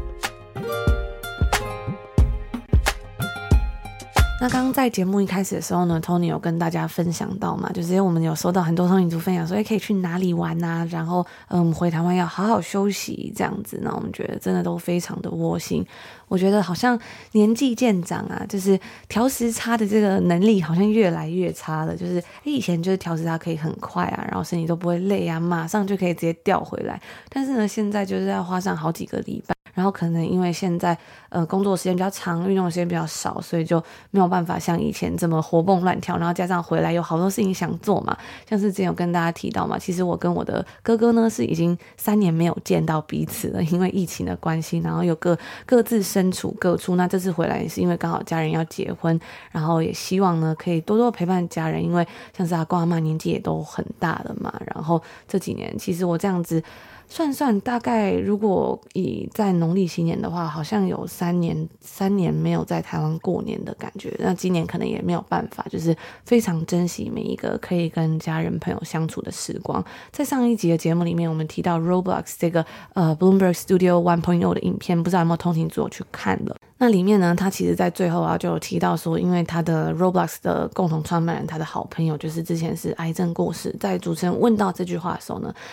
[SPEAKER 1] 那刚刚在节目一开始的时候呢 Tony 有跟大家分享到嘛，就是我们有收到很多通勤族分享说可以去哪里玩啊，然后嗯回台湾要好好休息这样子，那我们觉得真的都非常的窝心。我觉得好像年纪渐长啊，就是调时差的这个能力好像越来越差了，就是以前就是调时差可以很快啊，然后身体都不会累啊，马上就可以直接调回来，但是呢现在就是要花上好几个礼拜，然后可能因为现在呃工作时间比较长，运动的时间比较少，所以就没有办法像以前这么活蹦乱跳，然后加上回来有好多事情想做嘛，像是之前有跟大家提到嘛，其实我跟我的哥哥呢是已经三年没有见到彼此了，因为疫情的关系，然后有各各自身处各处，那这次回来也是因为刚好家人要结婚，然后也希望呢可以多多陪伴家人，因为像是阿公阿嬷年纪也都很大了嘛，然后这几年其实我这样子算算大概如果以在农历新年的话，好像有三年三年没有在台湾过年的感觉，那今年可能也没有办法，就是非常珍惜每一个可以跟家人朋友相处的时光。在上一集的节目里面我们提到 Roblox 这个呃 Bloomberg Studio 一点零 的影片，不知道有没有通勤族有去看了。那里面呢他其实在最后啊就有提到说，因为他的 Roblox 的共同创办人他的好朋友就是之前是癌症过世，在主持人问到这句话的时候呢，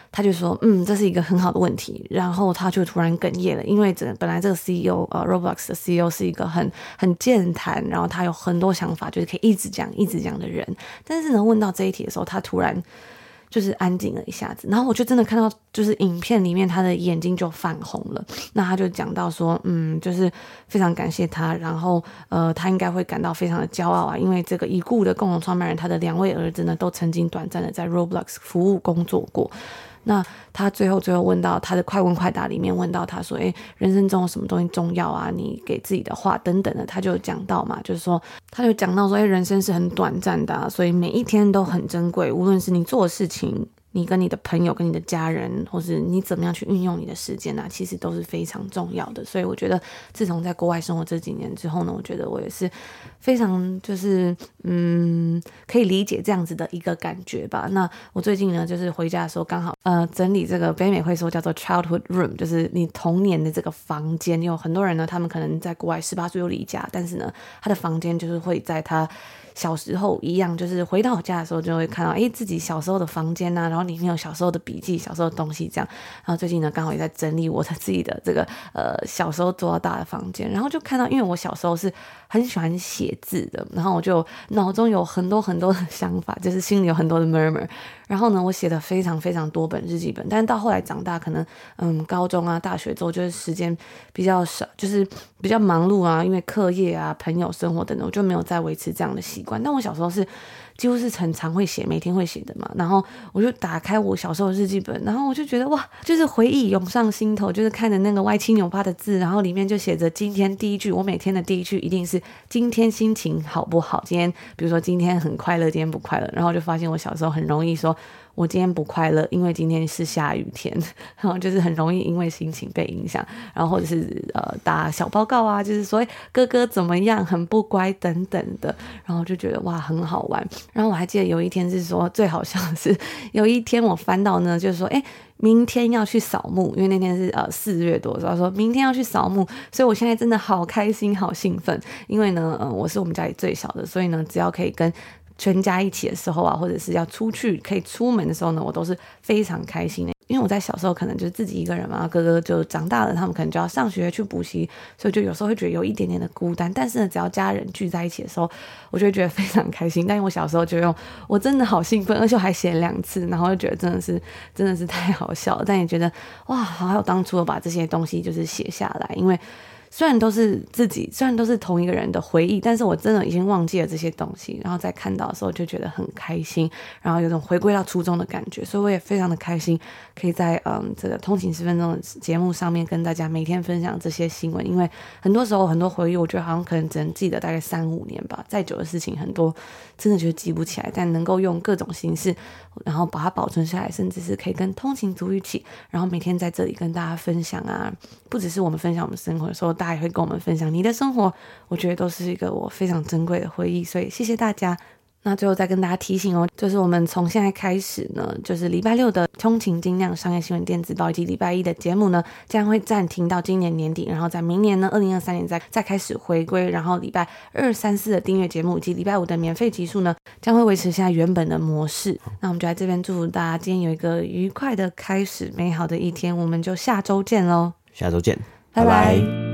[SPEAKER 1] 他就说嗯这是一个很好的问题，然后他就突然哽咽了，因为这本来这个 C E O 呃 Roblox 的 C E O 是一个很很健谈，然后他有很多想法，就是可以一直讲一直讲的人，但是呢问到这一题的时候他突然就是安静了一下子，然后我就真的看到就是影片里面他的眼睛就泛红了，那他就讲到说嗯就是非常感谢他，然后呃他应该会感到非常的骄傲啊，因为这个已故的共同创办人他的两位儿子呢都曾经短暂的在 Roblox 服务工作过。那他最后最后问到他的快问快答里面问到他说诶人生中有什么东西重要啊，你给自己的话等等的，他就讲到嘛，就是说他就讲到说诶人生是很短暂的啊，所以每一天都很珍贵，无论是你做的事情，你跟你的朋友跟你的家人，或是你怎么样去运用你的时间啊，其实都是非常重要的。所以我觉得自从在国外生活这几年之后呢，我觉得我也是非常就是嗯可以理解这样子的一个感觉吧。那我最近呢就是回家的时候刚好呃整理这个北美会说叫做 childhood room， 就是你童年的这个房间，有很多人呢他们可能在国外十八岁就离家，但是呢他的房间就是会在他小时候一样，就是回到家的时候就会看到诶自己小时候的房间啊，然后里面有小时候的笔记小时候的东西这样。然后最近呢刚好也在整理我的自己的这个呃小时候做到大的房间，然后就看到因为我小时候是很喜欢写字的，然后我就脑中有很多很多的想法，就是心里有很多的 murmur， 然后呢我写了非常非常多本日记本，但是到后来长大可能嗯高中啊大学之后就是时间比较少，就是比较忙碌啊，因为课业啊朋友生活等等，我就没有再维持这样的习惯。但我小时候是几乎是很常会写，每天会写的嘛，然后我就打开我小时候的日记本，然后我就觉得哇就是回忆涌上心头，就是看着那个歪七扭八的字，然后里面就写着今天第一句，我每天的第一句一定是今天心情好不好，今天比如说今天很快乐今天不快乐，然后就发现我小时候很容易说我今天不快乐，因为今天是下雨天，然后就是很容易因为心情被影响，然后或者是呃打小报告啊，就是说哥哥怎么样很不乖等等的，然后就觉得哇很好玩。然后我还记得有一天是说最好笑的是有一天我翻到呢就是说诶明天要去扫墓，因为那天是呃四月多的时候，他说明天要去扫墓，所以我现在真的好开心好兴奋，因为呢呃我是我们家里最小的，所以呢只要可以跟全家一起的时候啊，或者是要出去可以出门的时候呢，我都是非常开心的。因为我在小时候可能就是自己一个人嘛，哥哥就长大了，他们可能就要上学去补习，所以就有时候会觉得有一点点的孤单，但是呢只要家人聚在一起的时候，我就会觉得非常开心。但因为我小时候就用我真的好兴奋，而且我还写两次，然后就觉得真的是真的是太好笑了，但也觉得哇好有当初我把这些东西就是写下来，因为虽然都是自己虽然都是同一个人的回忆，但是我真的已经忘记了这些东西，然后在看到的时候就觉得很开心，然后有种回归到初衷的感觉，所以我也非常的开心可以在嗯这个通勤十分钟的节目上面跟大家每天分享这些新闻。因为很多时候很多回忆我觉得好像可能只能记得大概三五年吧，再久的事情很多真的就记不起来，但能够用各种形式然后把它保存下来，甚至是可以跟通勤族一起，然后每天在这里跟大家分享啊，不只是我们分享我们生活的时候，大家也会跟我们分享你的生活，我觉得都是一个我非常珍贵的回忆，所以谢谢大家。那最后再跟大家提醒哦，就是我们从现在开始呢，就是礼拜六的通勤精酿商业新闻电子报以及礼拜一的节目呢将会暂停到今年年底，然后在明年呢二零二三年再再开始回归，然后礼拜二三四的订阅节目以及礼拜五的免费集数呢将会维持现在原本的模式。那我们就在这边祝福大家今天有一个愉快的开始，美好的一天，我们就下周见咯，
[SPEAKER 2] 下周见，
[SPEAKER 1] 拜拜。